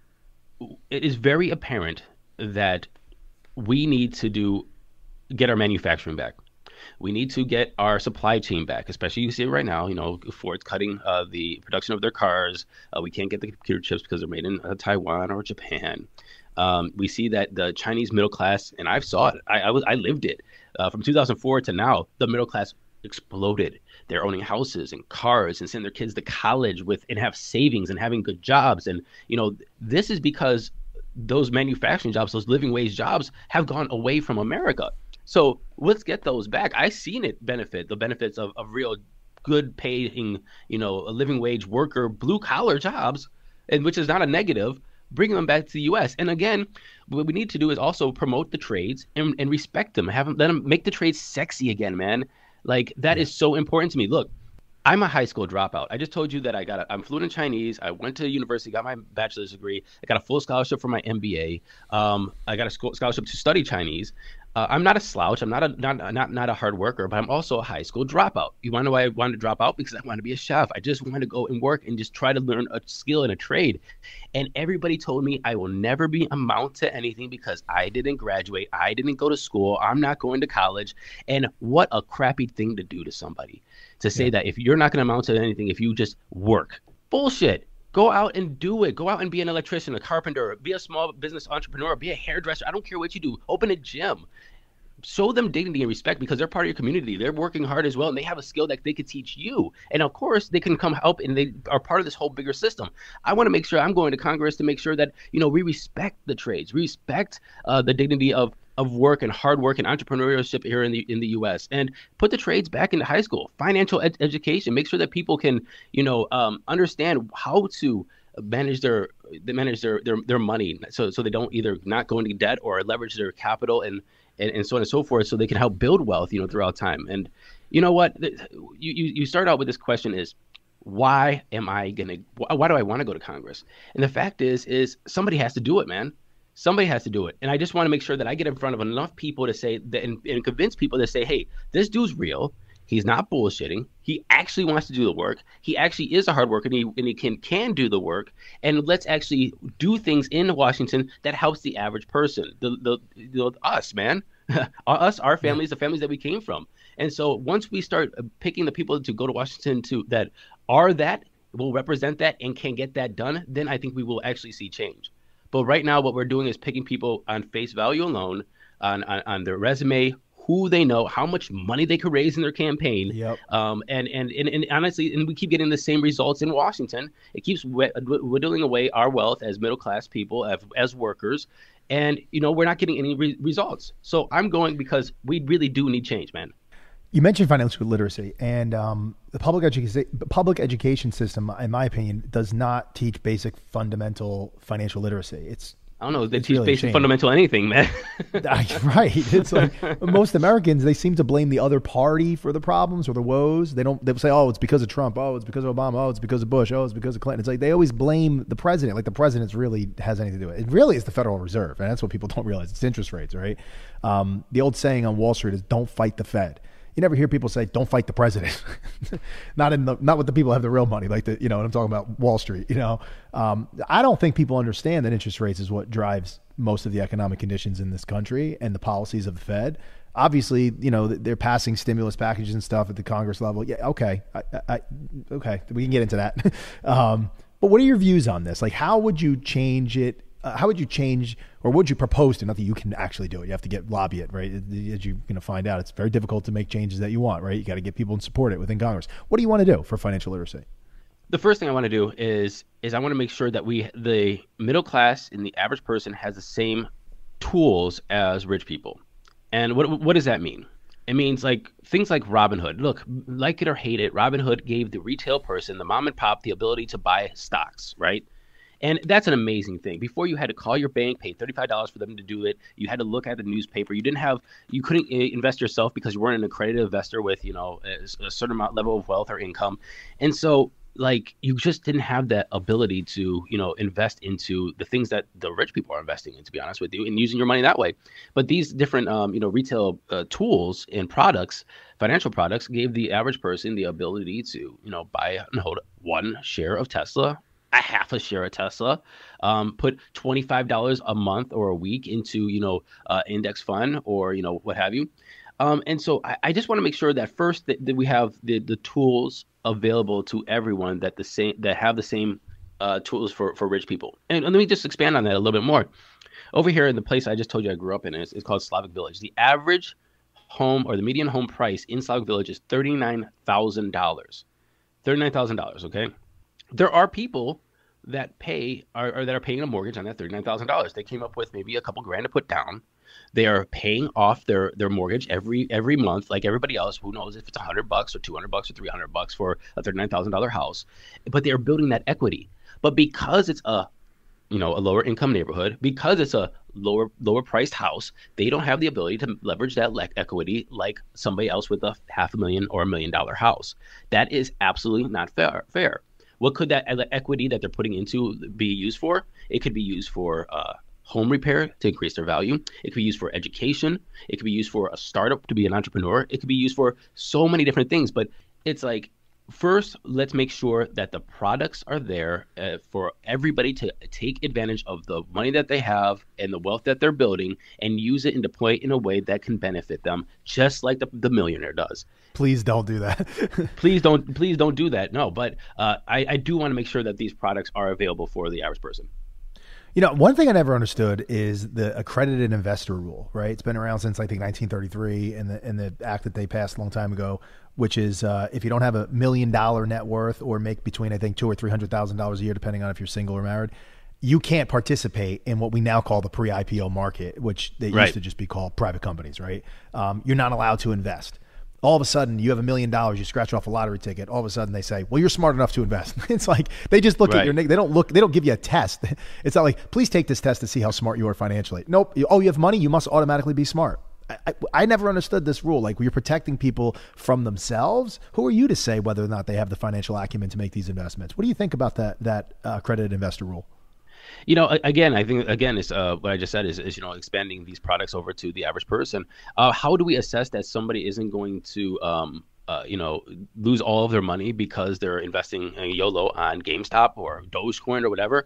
it is very apparent that we need to do get our manufacturing back. We need to get our supply chain back, especially you see it right now, you know, Ford's cutting uh, the production of their cars. Uh, we can't get the computer chips because they're made in uh, Taiwan or Japan. Um, we see that the Chinese middle class, and I saw it, I, I was, I lived it uh, from two thousand four to now, the middle class exploded. They're owning houses and cars and sending their kids to college with, and have savings and having good jobs. And, you know, this is because those manufacturing jobs, those living wage jobs have gone away from America. So let's get those back. I've seen it benefit the benefits of, of real good paying, you know, a living wage worker, blue collar jobs, and which is not a negative, bringing them back to the U S. And again, what we need to do is also promote the trades and, and respect them, have them, let them make the trades sexy again, man. Like that yeah. is so important to me. Look, I'm a high school dropout. I just told you that I got a, I'm fluent in Chinese. I went to university, got my bachelor's degree. I got a full scholarship for my M B A. Um, I got a school, scholarship to study Chinese. Uh, I'm not a slouch. I'm not a not not not a hard worker, but I'm also a high school dropout. You want to know why I wanted to drop out? Because I wanted to be a chef. I just wanted to go and work and just try to learn a skill and a trade. And everybody told me I will never be amount to anything because I didn't graduate. I didn't go to school. I'm not going to college. And what a crappy thing to do to somebody, to say yeah. that if you're not going to amount to anything, if you just work. Bullshit. Go out and do it. Go out and be an electrician, a carpenter, be a small business entrepreneur, be a hairdresser. I don't care what you do. Open a gym. Show them dignity and respect because they're part of your community. They're working hard as well, and they have a skill that they could teach you. And of course, they can come help, and they are part of this whole bigger system. I want to make sure I'm going to Congress to make sure that, you know, we respect the trades, respect uh, the dignity of of work and hard work and entrepreneurship here in the in the U S, and put the trades back into high school, financial ed- education. Make sure that people can, you know, um, understand how to manage their they manage their, their their money, so so they don't either not go into debt or leverage their capital and. And, and so on and so forth, so they can help build wealth, you know, throughout time. And you know what? You you, you start out with this question is, why am I gonna? Why do I want to go to Congress? And the fact is, is somebody has to do it, man. Somebody has to do it. And I just want to make sure that I get in front of enough people to say that and, and convince people to say, hey, this dude's real. He's not bullshitting. He actually wants to do the work. He actually is a hard worker, and he, and he can, can do the work. And let's actually do things in Washington that helps the average person, the the, the us, man, us, our families, the families that we came from. And so once we start picking the people to go to Washington to that are that, will represent that, and can get that done, then I think we will actually see change. But right now, what we're doing is picking people on face value alone, on on, on their resume, who they know, how much money they could raise in their campaign. Yep. Um, and, and, and, and honestly, and we keep getting the same results in Washington. It keeps whittling away our wealth as middle-class people, as, as workers. And, you know, we're not getting any re- results. So I'm going because we really do need change, man. You mentioned financial literacy, and um, the public education public education system, in my opinion, does not teach basic fundamental financial literacy. It's I don't know. They teach really basic fundamental anything, man. Right. It's like most Americans, they seem to blame the other party for the problems or the woes. They don't, they'll say, oh, it's because of Trump. Oh, it's because of Obama. Oh, it's because of Bush. Oh, it's because of Clinton. It's like they always blame the president. Like the president really has anything to do with it. It really is the Federal Reserve. And that's what people don't realize. It's interest rates, right? Um, the old saying on Wall Street is don't fight the Fed. You never hear people say, don't fight the president. not in the, not with the people who have the real money, like the, you know what I'm talking about, Wall Street, you know. Um, I don't think people understand that interest rates is what drives most of the economic conditions in this country and the policies of the Fed. Obviously, you know, they're passing stimulus packages and stuff at the Congress level. Yeah, okay. I, I, okay, we can get into that. um, but what are your views on this? Like, how would you change it? Uh, how would you change, or would you propose to? Not that you can actually do it. You have to get lobby it, right? As you're going to find out, it's very difficult to make changes that you want, right? You got to get people to support it within Congress. What do you want to do for financial literacy? The first thing I want to do is is I want to make sure that we, the middle class and the average person, has the same tools as rich people. And what what does that mean? It means like things like Robinhood. Look, like it or hate it, Robinhood gave the retail person, the mom and pop, the ability to buy stocks, right? And that's an amazing thing. Before, you had to call your bank, pay thirty-five dollars for them to do it. You had to look at the newspaper. You didn't have, you couldn't invest yourself because you weren't an accredited investor with, you know, a, a certain amount level of wealth or income. And so, like, you just didn't have that ability to, you know, invest into the things that the rich people are investing in, to be honest with you, and using your money that way. But these different, um, you know, retail uh, tools and products, financial products, gave the average person the ability to, you know, buy and hold one share of Tesla, a half a share of Tesla, um, put twenty-five dollars a month or a week into, you know, uh, index fund or, you know, what have you. Um, and so I, I just want to make sure that first that, that we have the, the tools available to everyone that the same that have the same uh, tools for, for rich people. And, and let me just expand on that a little bit more. Over here in the place I just told you I grew up in, it's, it's called Slavic Village. The average home or the median home price in Slavic Village is thirty-nine thousand dollars. thirty-nine thousand dollars, okay? There are people that pay or, or that are paying a mortgage on that thirty-nine thousand dollars. They came up with maybe a couple grand to put down. They are paying off their, their mortgage every every month, like everybody else. Who knows if it's a hundred bucks or two hundred bucks or three hundred bucks for a thirty nine thousand dollar house, but they are building that equity. But because it's a you know a lower income neighborhood, because it's a lower lower priced house, they don't have the ability to leverage that le- equity like somebody else with a half a million or a million dollar house. That is absolutely not fair. Fair. What could that equity that they're putting into be used for? It could be used for uh, home repair to increase their value. It could be used for education. It could be used for a startup to be an entrepreneur. It could be used for so many different things. But it's like, first, let's make sure that the products are there uh, for everybody to take advantage of the money that they have and the wealth that they're building and use it and deploy it in a way that can benefit them, just like the, the millionaire does. Please don't do that. please don't please don't do that. No, but uh, I, I do want to make sure that these products are available for the average person. You know, one thing I never understood is the accredited investor rule, right? It's been around since I think nineteen thirty-three in the in the act that they passed a long time ago, which is uh, if you don't have a million dollar net worth or make between I think two or three hundred thousand dollars a year, depending on if you're single or married, you can't participate in what we now call the pre-I P O market, which they right. used to just be called private companies, right? Um, you're not allowed to invest. All of a sudden, you have a million dollars, you scratch off a lottery ticket. All of a sudden, they say, well, you're smart enough to invest. It's like they just look right. at your, they don't look, they don't give you a test. It's not like, please take this test to see how smart you are financially. Nope. Oh, you have money, you must automatically be smart. I, I, I never understood this rule. Like, you're protecting people from themselves. Who are you to say whether or not they have the financial acumen to make these investments? What do you think about that, that uh, accredited investor rule? You know, again, I think, again, it's uh, what I just said is, is, you know, expanding these products over to the average person. Uh, how do we assess that somebody isn't going to, um, uh, you know, lose all of their money because they're investing in YOLO on GameStop or Dogecoin or whatever?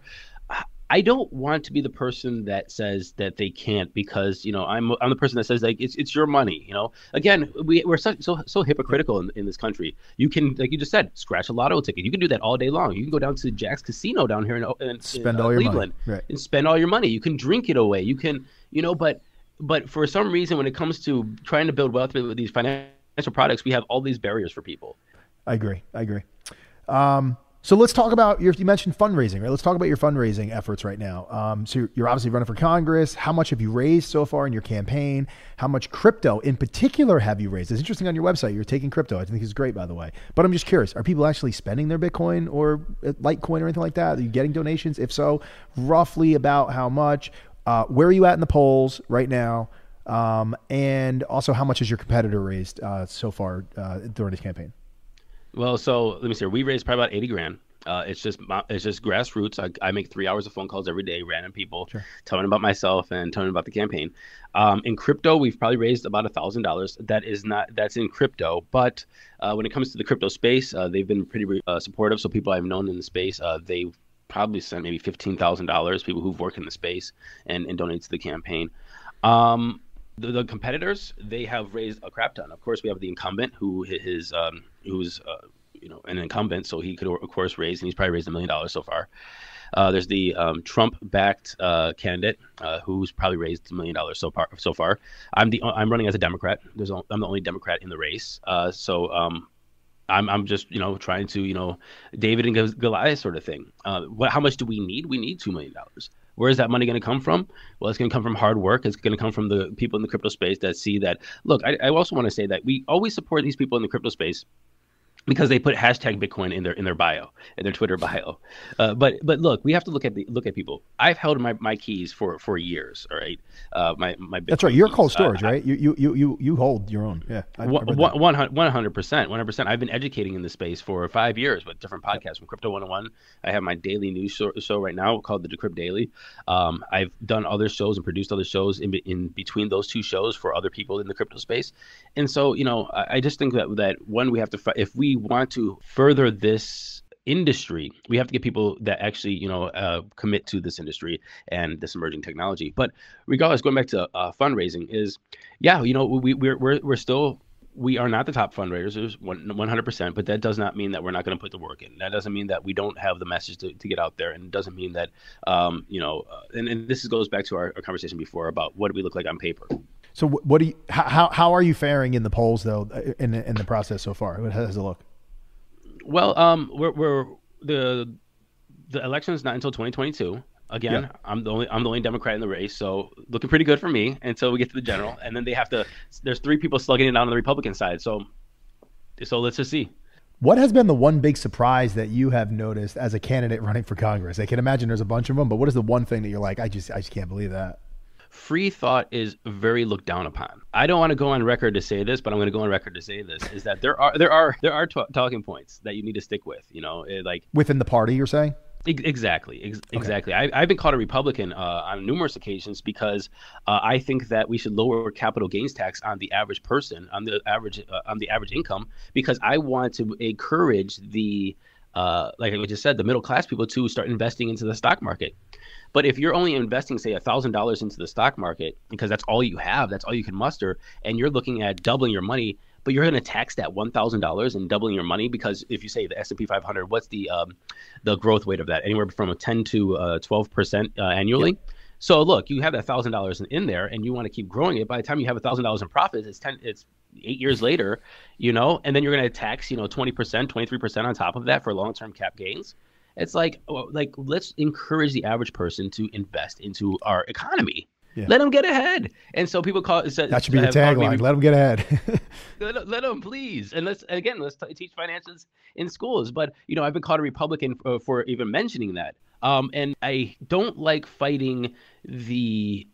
I don't want to be the person that says that they can't because, you know, I'm I'm the person that says, like, it's it's your money, you know. Again, we, we're so, so so hypocritical in, in this country. You can, like you just said, scratch a lotto ticket. You can do that all day long. You can go down to Jack's Casino down here in, in, spend in uh, all your Cleveland money. Right. and spend all your money. You can drink it away. You can, you know, but but for some reason, when it comes to trying to build wealth with these financial products, we have all these barriers for people. I agree. I agree. Um, So let's talk about your, you mentioned fundraising, right? Let's talk about your fundraising efforts right now. Um, so you're, you're obviously running for Congress. How much have you raised so far in your campaign? How much crypto in particular have you raised? It's interesting on your website. You're taking crypto. I think it's great, by the way. But I'm just curious, are people actually spending their Bitcoin or Litecoin or anything like that? Are you getting donations? If so, roughly about how much? Uh, where are you at in the polls right now? Um, and also, how much has your competitor raised uh, so far uh, during this campaign? Well, so let me see. We raised probably about eighty grand. Uh, it's just it's just grassroots. I, I make three hours of phone calls every day, random people, sure. telling about myself and telling about the campaign. Um, in crypto, we've probably raised about a thousand dollars. That is not that's in crypto, but uh, when it comes to the crypto space, uh, they've been pretty uh, supportive. So people I've known in the space, uh, they've probably sent maybe fifteen thousand dollars. People who've worked in the space and, and donate to the campaign. Um, The, the competitors, they have raised a crap ton. Of course, we have the incumbent who his um, who's uh, you know an incumbent, so he could of course raise, and he's probably raised a million dollars so far. Uh, there's the um, Trump-backed uh, candidate uh, who's probably raised a million dollars so far. So far, I'm the I'm running as a Democrat. There's a, I'm the only Democrat in the race. Uh, so um, I'm I'm just you know trying to you know David and Goliath sort of thing. Uh, what how much do we need? We need two million dollars. Where is that money going to come from? Well, it's going to come from hard work. It's going to come from the people in the crypto space that see that. Look, I, I also want to say that we always support these people in the crypto space because they put hashtag Bitcoin in their in their bio, in their Twitter bio. Uh, but but look, we have to look at the look at people. I've held my, my keys for, for years. All right, uh, my my. Bitcoin That's right. You're keys. cold storage, uh, right? I, you you you you hold your own. Yeah. I, one hundred percent, one hundred percent. I've been educating in this space for five years with different podcasts from Crypto one oh one. I have my daily news show, show right now called the Decrypt Daily. Um, I've done other shows and produced other shows in in between those two shows for other people in the crypto space. And so, you know, I, I just think that that one, we have to, if we want to further this industry, we have to get people that actually, you know, uh, commit to this industry and this emerging technology. But regardless, going back to uh, fundraising is, yeah, you know, we we're we're we're still. We are not the top fundraisers, one hundred percent, but that does not mean that we're not going to put the work in. That doesn't mean that we don't have the message to, to get out there, and it doesn't mean that, um, you know, uh, and, and this is, goes back to our, our conversation before about what do we look like on paper. So what do you, how how are you faring in the polls though, in in the process so far? How does it look? Well, um, we're we're the the election is not until twenty twenty-two. Again, Yeah. I'm the only I'm the only Democrat in the race, so looking pretty good for me until we get to the general, and then they have to. There's three people slugging it out on the Republican side, so so let's just see. What has been the one big surprise that you have noticed as a candidate running for Congress? I can imagine there's a bunch of them, but what is the one thing that you're like, I just I just can't believe that? Free thought is very looked down upon. I don't want to go on record to say this, but I'm going to go on record to say this: is that there are there are there are t- talking points that you need to stick with. You know, it, like Within the party, you're saying? Ex- Exactly, ex- exactly. I, I've been called a Republican uh, on numerous occasions because uh, I think that we should lower capital gains tax on the average person, on the average, uh, on the average income, because I want to encourage the, uh, like I just said, the middle class people to start investing into the stock market. But if you're only investing, say, one thousand dollars into the stock market, because that's all you have, that's all you can muster, and you're looking at doubling your money, but you're going to tax that one thousand dollars and doubling your money, because if you say the S and P five hundred, what's the um, the growth rate of that? Anywhere from a ten to uh, twelve percent uh, annually. Yep. So look, you have that one thousand dollars in there and you want to keep growing it. By the time you have one thousand dollars in profits, it's ten, it's eight years later, you know, and then you're going to tax, you know, twenty percent, twenty-three percent on top of that for long-term cap gains. It's like, like let's encourage the average person to invest into our economy. Yeah. Let them get ahead. And so people call it. That should be the tagline. Let them get ahead. let, let them, please. And let's, again, let's t- teach finances in schools. But, you know, I've been called a Republican for, for even mentioning that. Um, and I don't like fighting the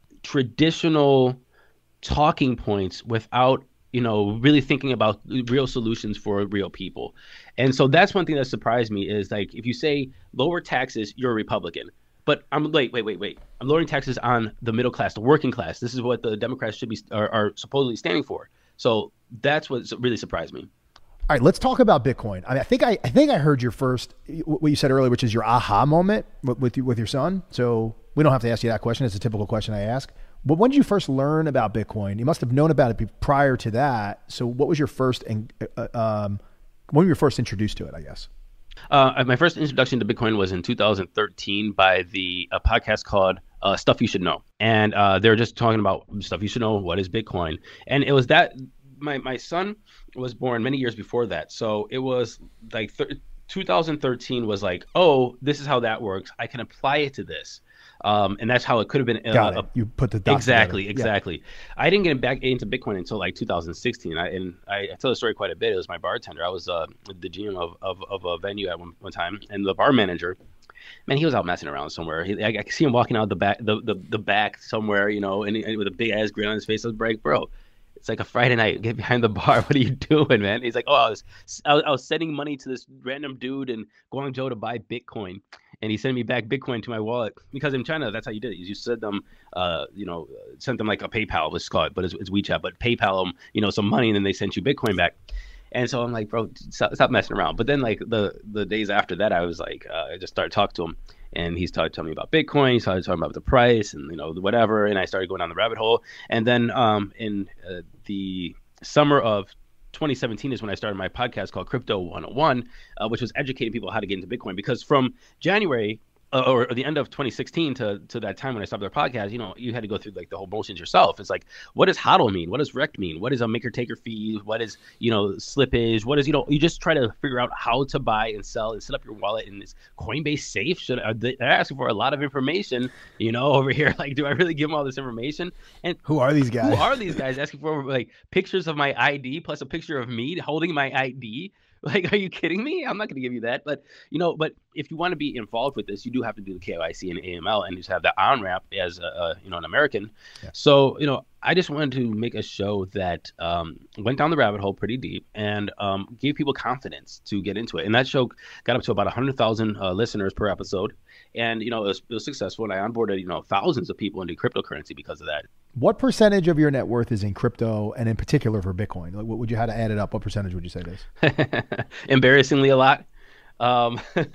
traditional talking points without, you know, really thinking about real solutions for real people. And so that's one thing that surprised me is, like, if you say lower taxes, you're a Republican. But I'm wait, wait, wait, wait. I'm lowering taxes on the middle class, the working class. This is what the Democrats should be are, are supposedly standing for. So that's what really surprised me. All right, let's talk about Bitcoin. I mean, I think I, I think I heard your first what you said earlier, which is your aha moment with with, you, with your son. So we don't have to ask you that question. It's a typical question I ask. But when did you first learn about Bitcoin? You must have known about it prior to that. So what was your first? Uh, um, when were you first introduced to it? I guess. Uh, my first introduction to Bitcoin was in two thousand thirteen by the a podcast called uh, Stuff You Should Know. And uh, they were just talking about stuff you should know. What is Bitcoin? And it was that my, my son was born many years before that. So it was like th- two thousand thirteen was like, oh, this is how that works. I can apply it to this. Um, and that's how it could have been. Uh, Got it. You put the dots exactly, together. exactly. Yeah. I didn't get back into Bitcoin until like two thousand sixteen. I, and I, I tell the story quite a bit. It was my bartender. I was uh, the G M of, of, of a venue at one, one time, and the bar manager, man, he was out messing around somewhere. He, I, I could see him walking out the back, the, the, the back somewhere, you know, and, and with a big ass grin on his face. I was like, bro, it's like a Friday night. Get behind the bar. What are you doing, man? He's like, oh, I was, I was, I was sending money to this random dude in Guangzhou to buy Bitcoin. And he sent me back Bitcoin to my wallet, because in China, that's how you did it. You sent them, uh, you know, sent them like a PayPal, let's call it, but it's, it's WeChat, but PayPal them, you know, some money, and then they sent you Bitcoin back. And so I'm like, bro, stop, stop messing around. But then like the, the days after that, I was like, uh, I just started talking to him, and he started telling me about Bitcoin. He started talking about the price and, you know, whatever. And I started going down the rabbit hole. And then um, in uh, the summer of twenty seventeen is when I started my podcast called Crypto one oh one, uh, which was educating people how to get into Bitcoin. Because from January uh, or, or the end of twenty sixteen to, to that time when I started the podcast, you know, you had to go through like the whole motions yourself. It's like, what does HODL mean? What does rect mean? What is a maker taker fee? What is, you know, slippage? What is, you know, you just try to figure out how to buy and sell and set up your wallet in this Coinbase safe. Should are they, they're asking for a lot of information, you know, over here. Like, do I really give them all this information? And who are these guys? Who are these guys asking for like pictures of my I D plus a picture of me holding my I D? Like, are you kidding me? I'm not going to give you that. But, you know, but if you want to be involved with this, you do have to do the K Y C and A M L and just have the on-ramp as, a, a, you know, an American. Yeah. So, you know, I just wanted to make a show that um, went down the rabbit hole pretty deep and um, gave people confidence to get into it. And that show got up to about one hundred thousand uh, listeners per episode. And, you know, it was, it was successful. And I onboarded, you know, thousands of people into cryptocurrency because of that. What percentage of your net worth is in crypto, and in particular for Bitcoin? Like, what would you have to add it up? What percentage would you say it is? Embarrassingly a lot. Um,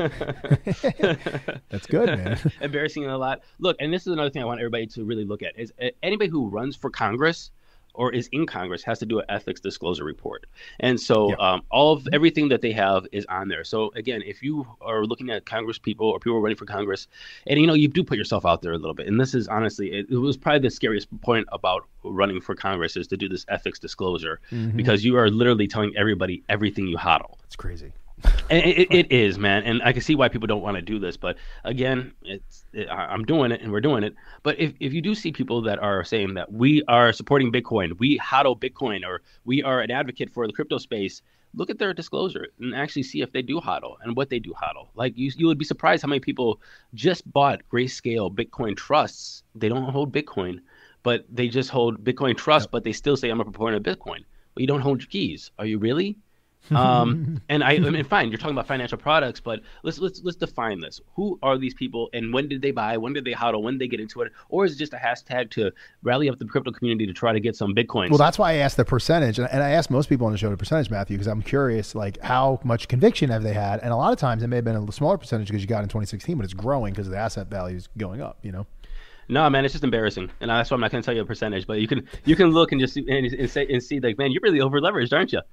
That's good, man. Embarrassingly a lot. Look, and this is another thing I want everybody to really look at, is anybody who runs for Congress or is in Congress has to do an ethics disclosure report. And so yeah. um, all of everything that they have is on there. So again, if you are looking at Congress people or people running for Congress, and you know, you do put yourself out there a little bit. And this is honestly, it, it was probably the scariest point about running for Congress is to do this ethics disclosure, mm-hmm. because you are literally telling everybody everything you hodl. It's crazy. And it, it is, man, and I can see why people don't want to do this. But again, it's it, I- I'm doing it, and we're doing it. But if, if you do see people that are saying that we are supporting Bitcoin, we hodl Bitcoin, or we are an advocate for the crypto space, look at their disclosure and actually see if they do hodl and what they do hodl. Like you, you would be surprised how many people just bought grayscale Bitcoin trusts. They don't hold Bitcoin, but they just hold Bitcoin trust, but they still say I'm a proponent of Bitcoin. Well, you don't hold your keys. Are you really? um, and I, I mean, fine, you're talking about financial products, but let's let's let's define this. Who are these people, and when did they buy? When did they hodl? When did they get into it? Or is it just a hashtag to rally up the crypto community to try to get some Bitcoins? Well, that's why I asked the percentage, and and I asked most people on the show the percentage, Matthew, because I'm curious, like how much conviction have they had? And a lot of times it may have been a smaller percentage because you got in twenty sixteen, but it's growing because the asset value is going up. You know. No, man, it's just embarrassing, and that's why I'm not going to tell you a percentage. But you can you can look and just see, and, and say and see like, man, you're really over leveraged, aren't you?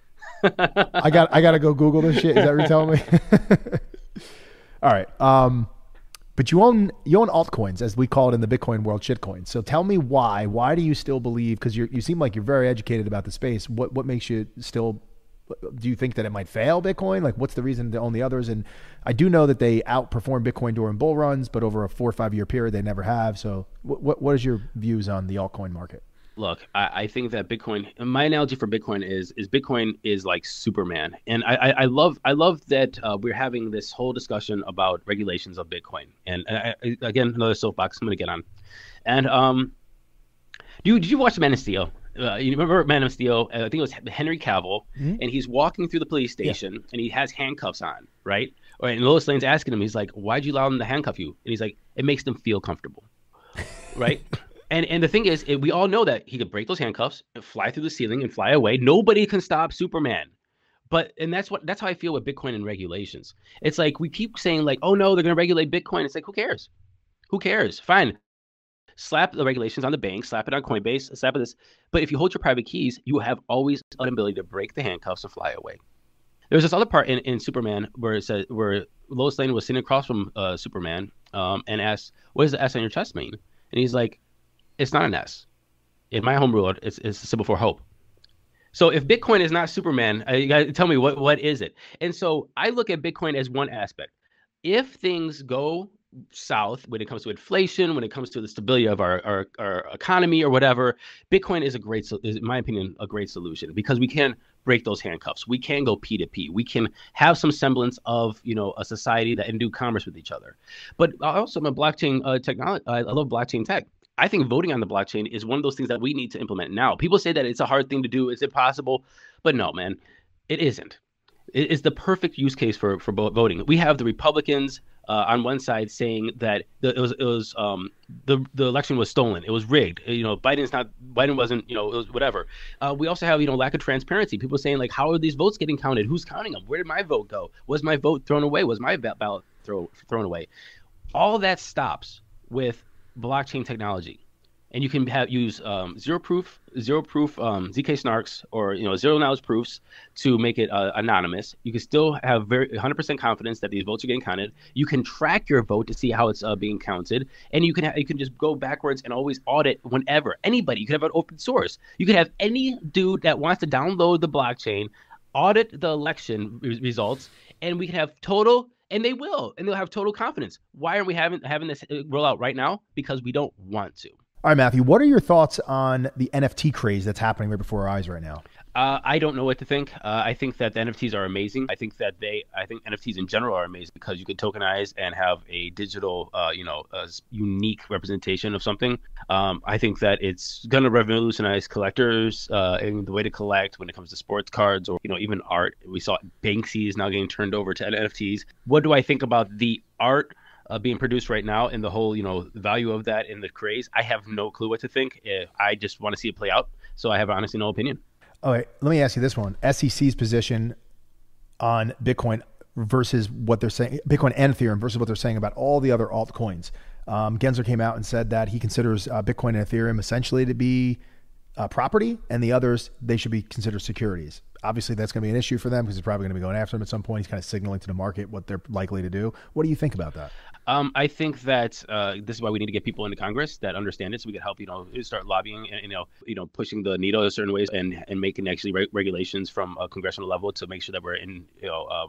I got I got to go Google this shit. Is that what you're telling me? All right. Um, but you own you own altcoins, as we call it in the Bitcoin world, shitcoins. So tell me why. Why do you still believe? Because you you seem like you're very educated about the space. What what makes you still? Do you think that it might fail Bitcoin? Like, what's the reason to own the others? And I do know that they outperform Bitcoin during bull runs, but over a four or five year period, they never have. So what what, what is your views on the altcoin market? Look, I, I think that Bitcoin. My analogy for Bitcoin is is Bitcoin is like Superman, and I, I, I love I love that uh, we're having this whole discussion about regulations of Bitcoin. And I, I, again, another soapbox I'm going to get on. And um, dude, did you watch Man of Steel? Uh, you remember Man of Steel? Uh, I think it was Henry Cavill, mm-hmm. and he's walking through the police station, yeah. and he has handcuffs on, right? Or and Lois Lane's asking him, he's like, "Why'd you allow them to handcuff you?" And he's like, "It makes them feel comfortable," right? And and the thing is, it, we all know that he could break those handcuffs, and fly through the ceiling, and fly away. Nobody can stop Superman. But and that's what that's how I feel with Bitcoin and regulations. It's like we keep saying like, "Oh no, they're going to regulate Bitcoin." It's like, who cares? Who cares? Fine. Slap the regulations on the bank, slap it on Coinbase, slap it this. But if you hold your private keys, you have always an ability to break the handcuffs and fly away. There's this other part in, in Superman where it says where Lois Lane was sitting across from uh, Superman um, and asked, "What does the S on your chest mean?" And he's like, "It's not an S. In my home world, it's, it's a symbol for hope." So if Bitcoin is not Superman, uh, you got to tell me what what is it? And so I look at Bitcoin as one aspect. If things go south when it comes to inflation, when it comes to the stability of our, our, our economy or whatever, Bitcoin is a great, is, in my opinion, a great solution because we can break those handcuffs. We can go P to P. We can have some semblance of, you know, a society that can do commerce with each other. But also, I'm a blockchain uh, technology. I love blockchain tech. I think voting on the blockchain is one of those things that we need to implement now. People say that it's a hard thing to do. It's impossible. But no, man, it isn't. It's the perfect use case for, for voting. We have the Republicans uh, on one side saying that the, it was it was um, the the election was stolen. It was rigged. You know, Biden's not Biden wasn't. You know, it was whatever. Uh, we also have you know lack of transparency. People saying like, how are these votes getting counted? Who's counting them? Where did my vote go? Was my vote thrown away? Was my ballot throw, thrown away? All that stops with blockchain technology. And you can have use um, zero proof, zero proof um, Z K snarks or you know zero knowledge proofs to make it uh, anonymous. You can still have very one hundred percent confidence that these votes are getting counted. You can track your vote to see how it's uh, being counted, and you can ha- you can just go backwards and always audit whenever anybody. You can have an open source. You can have any dude that wants to download the blockchain, audit the election re- results, and we can have total. And they will, and they'll have total confidence. Why aren't we having having this roll out right now? Because we don't want to. All right, Matthew, what are your thoughts on the N F T craze that's happening right before our eyes right now? Uh, I don't know what to think. Uh, I think that the N F Ts are amazing. I think that they, I think N F Ts in general are amazing because you can tokenize and have a digital, uh, you know, a unique representation of something. Um, I think that it's going to revolutionize collectors uh, and the way to collect when it comes to sports cards or, you know, even art. We saw Banksy is now getting turned over to N F Ts. What do I think about the art Uh, being produced right now and the whole, you know, value of that in the craze? I have no clue what to think. Uh, I just want to see it play out. So I have honestly no opinion. All right, let me ask you this one. S E C's position on Bitcoin versus what they're saying, Bitcoin and Ethereum versus what they're saying about all the other altcoins. Um, Gensler came out and said that he considers uh, Bitcoin and Ethereum essentially to be uh, property, and the others, they should be considered securities. Obviously, that's going to be an issue for them because he's probably going to be going after them at some point. He's kind of signaling to the market what they're likely to do. What do you think about that? Um, I think that uh, this is why we need to get people into Congress that understand it, so we can help, you know, start lobbying and, you know, you know, pushing the needle in certain ways and and making actually re- regulations from a congressional level to make sure that we're in, you know, um,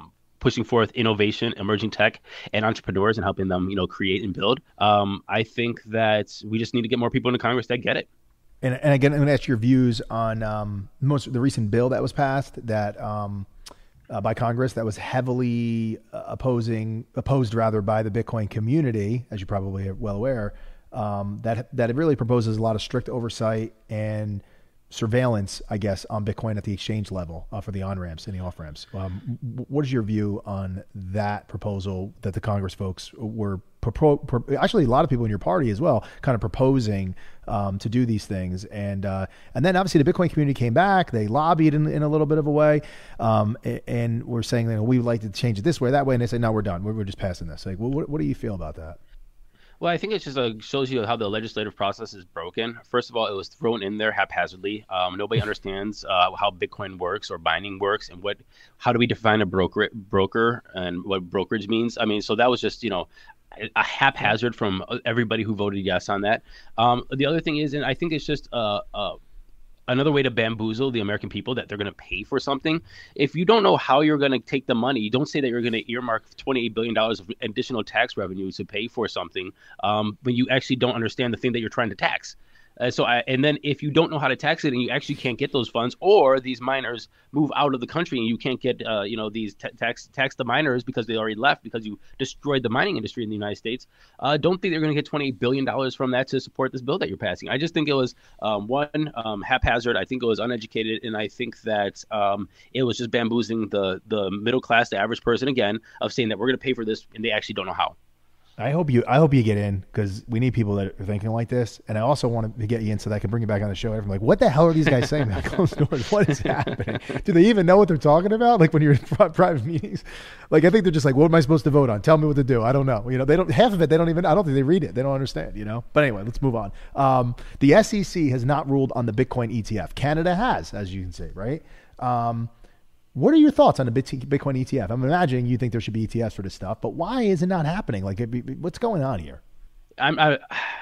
pushing forth innovation, emerging tech, and entrepreneurs, and helping them, you know, create and build. Um, I think that we just need to get more people into Congress that get it. And, and again, I'm going to ask your views on um, most the recent bill that was passed that um, uh, by Congress that was heavily uh, opposing, opposed rather by the Bitcoin community, as you probably are well aware. Um, that that it really proposes a lot of strict oversight and surveillance, I guess, on Bitcoin at the exchange level uh, for the on-ramps and the off-ramps. Um, what is your view on that proposal that the Congress folks were pro- pro- actually a lot of people in your party as well kind of proposing um, to do these things? And uh, and then obviously the Bitcoin community came back. They lobbied in, in a little bit of a way, um, and we're saying that we would like to change it this way, that way, and they say, no, we're done. We're, we're just passing this. Like, well, what, what do you feel about that? Well, I think it just uh, shows you how the legislative process is broken. First of all, it was thrown in there haphazardly. Um, nobody understands uh, how Bitcoin works or binding works, and what, how do we define a broker, broker, and what brokerage means. I mean, so that was just, you know, a haphazard from everybody who voted yes on that. Um, the other thing is, and I think it's just uh, uh, another way to bamboozle the American people that they're going to pay for something. If you don't know how you're going to take the money, don't say that you're going to earmark twenty-eight billion dollars of additional tax revenue to pay for something um, when you actually don't understand the thing that you're trying to tax. Uh, so, I, and then if you don't know how to tax it and you actually can't get those funds, or these miners move out of the country and you can't get, uh, you know, these t- tax tax the miners because they already left because you destroyed the mining industry in the United States, uh, don't think they're going to get twenty-eight billion dollars from that to support this bill that you're passing. I just think it was, um, one, um, haphazard. I think it was uneducated. And I think that um, it was just bamboozling the, the middle class, the average person, again, of saying that we're going to pay for this and they actually don't know how. I hope you. I hope you get in, because we need people that are thinking like this. And I also want to get you in so that I can bring you back on the show. I'm like, what the hell are these guys saying behind closed doors? What is happening? Do they even know what they're talking about? Like when you're in private meetings, like I think they're just like, what am I supposed to vote on? Tell me what to do. I don't know. You know, they don't. Half of it, they don't even. I don't think they read it. They don't understand. You know. But anyway, let's move on. Um, the S E C has not ruled on the Bitcoin E T F. Canada has, as you can see, right? Um, What are your thoughts on the Bitcoin E T F? I'm imagining you think there should be E T Fs for this stuff, but why is it not happening? Like, what's going on here? I'm, I,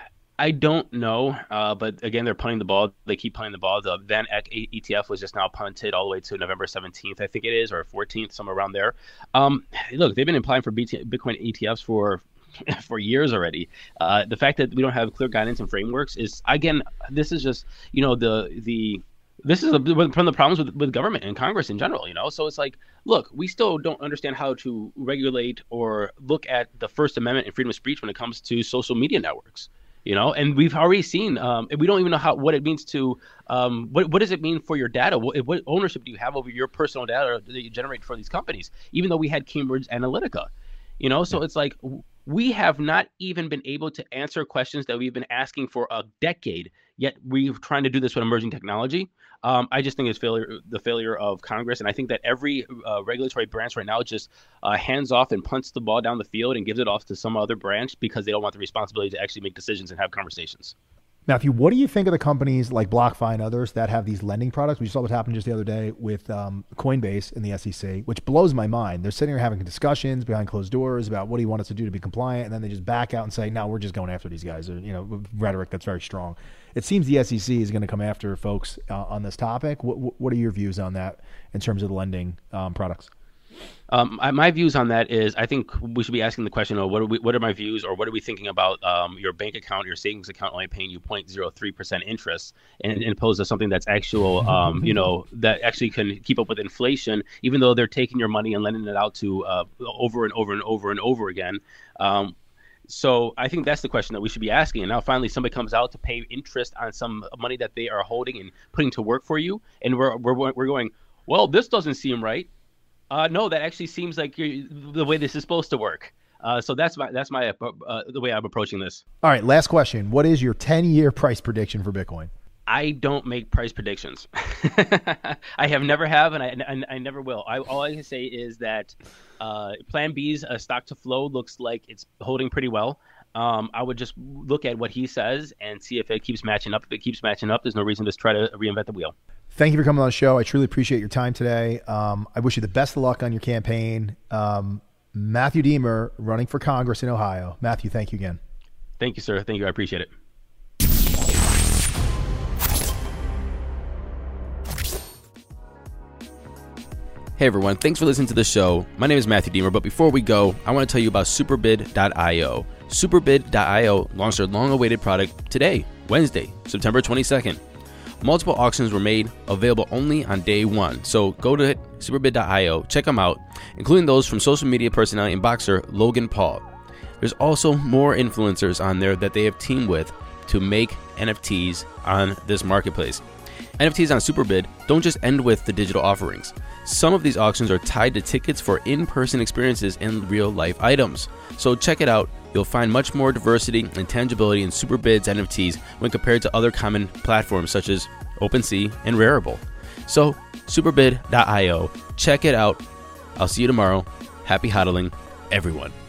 I don't know, uh, but again, they're punting the ball. They keep punting the ball. The Van Eck E T F was just now punted all the way to November seventeenth, I think it is, or fourteenth, somewhere around there. Um, look, they've been applying for Bitcoin E T Fs for for years already. Uh, the fact that we don't have clear guidance and frameworks is, again, this is just, you know, the the. This is a, from the problems with, with government and Congress in general, you know? So it's like, look, we still don't understand how to regulate or look at the First Amendment and freedom of speech when it comes to social media networks, you know? And we've already seen, um, we don't even know how what it means to, um, what what does it mean for your data? What, what ownership do you have over your personal data that you generate for these companies? Even though we had Cambridge Analytica, you know? So yeah. It's like, we have not even been able to answer questions that we've been asking for a decade, yet we're trying to do this with emerging technology. Um, I just think it's failure, the failure of Congress. And I think that every uh, regulatory branch right now just uh, hands off and punts the ball down the field and gives it off to some other branch because they don't want the responsibility to actually make decisions and have conversations. Matthew, what do you think of the companies like BlockFi and others that have these lending products? We saw what happened just the other day with um, Coinbase in the S E C, which blows my mind. They're sitting here having discussions behind closed doors about what do you want us to do to be compliant, and then they just back out and say, no, we're just going after these guys. Or, you know, rhetoric that's very strong. It seems the S E C is going to come after folks uh, on this topic. What, what are your views on that in terms of the lending um, products? Um, my views on that is I think we should be asking the question, oh, what are we, what are my views, or what are we thinking about um, your bank account, your savings account only paying you zero point zero three percent interest, and, and opposed to something that's actual, um, you know, that actually can keep up with inflation, even though they're taking your money and lending it out to uh, over and over and over and over again. Um, So I think that's the question that we should be asking. And now finally somebody comes out to pay interest on some money that they are holding and putting to work for you. And we're we're we're going, well, this doesn't seem right. Uh, no, that actually seems like you're, the way this is supposed to work. Uh, so that's my that's my uh, the way I'm approaching this. All right, last question. What is your ten-year price prediction for Bitcoin? I don't make price predictions. I have never have, and I, and I never will. I, all I can say is that uh, Plan B's uh, stock to flow looks like it's holding pretty well. Um, I would just look at what he says and see if it keeps matching up. If it keeps matching up, there's no reason to try to reinvent the wheel. Thank you for coming on the show. I truly appreciate your time today. Um, I wish you the best of luck on your campaign. Um, Matthew Diemer, running for Congress in Ohio. Matthew, thank you again. Thank you, sir. Thank you. I appreciate it. Hey everyone, thanks for listening to the show. My name is Matthew Deemer, but before we go, I want to tell you about Superbid dot io. Superbid dot io launched their long-awaited product today, Wednesday, September twenty-second. Multiple auctions were made, available only on day one. So go to Superbid dot io, check them out, including those from social media personality and boxer Logan Paul. There's also more influencers on there that they have teamed with to make N F Ts on this marketplace. N F Ts on Superbid don't just end with the digital offerings. Some of these auctions are tied to tickets for in-person experiences and real-life items. So check it out. You'll find much more diversity and tangibility in Superbid's N F Ts when compared to other common platforms such as OpenSea and Rarible. So Superbid dot io. Check it out. I'll see you tomorrow. Happy hodling, everyone.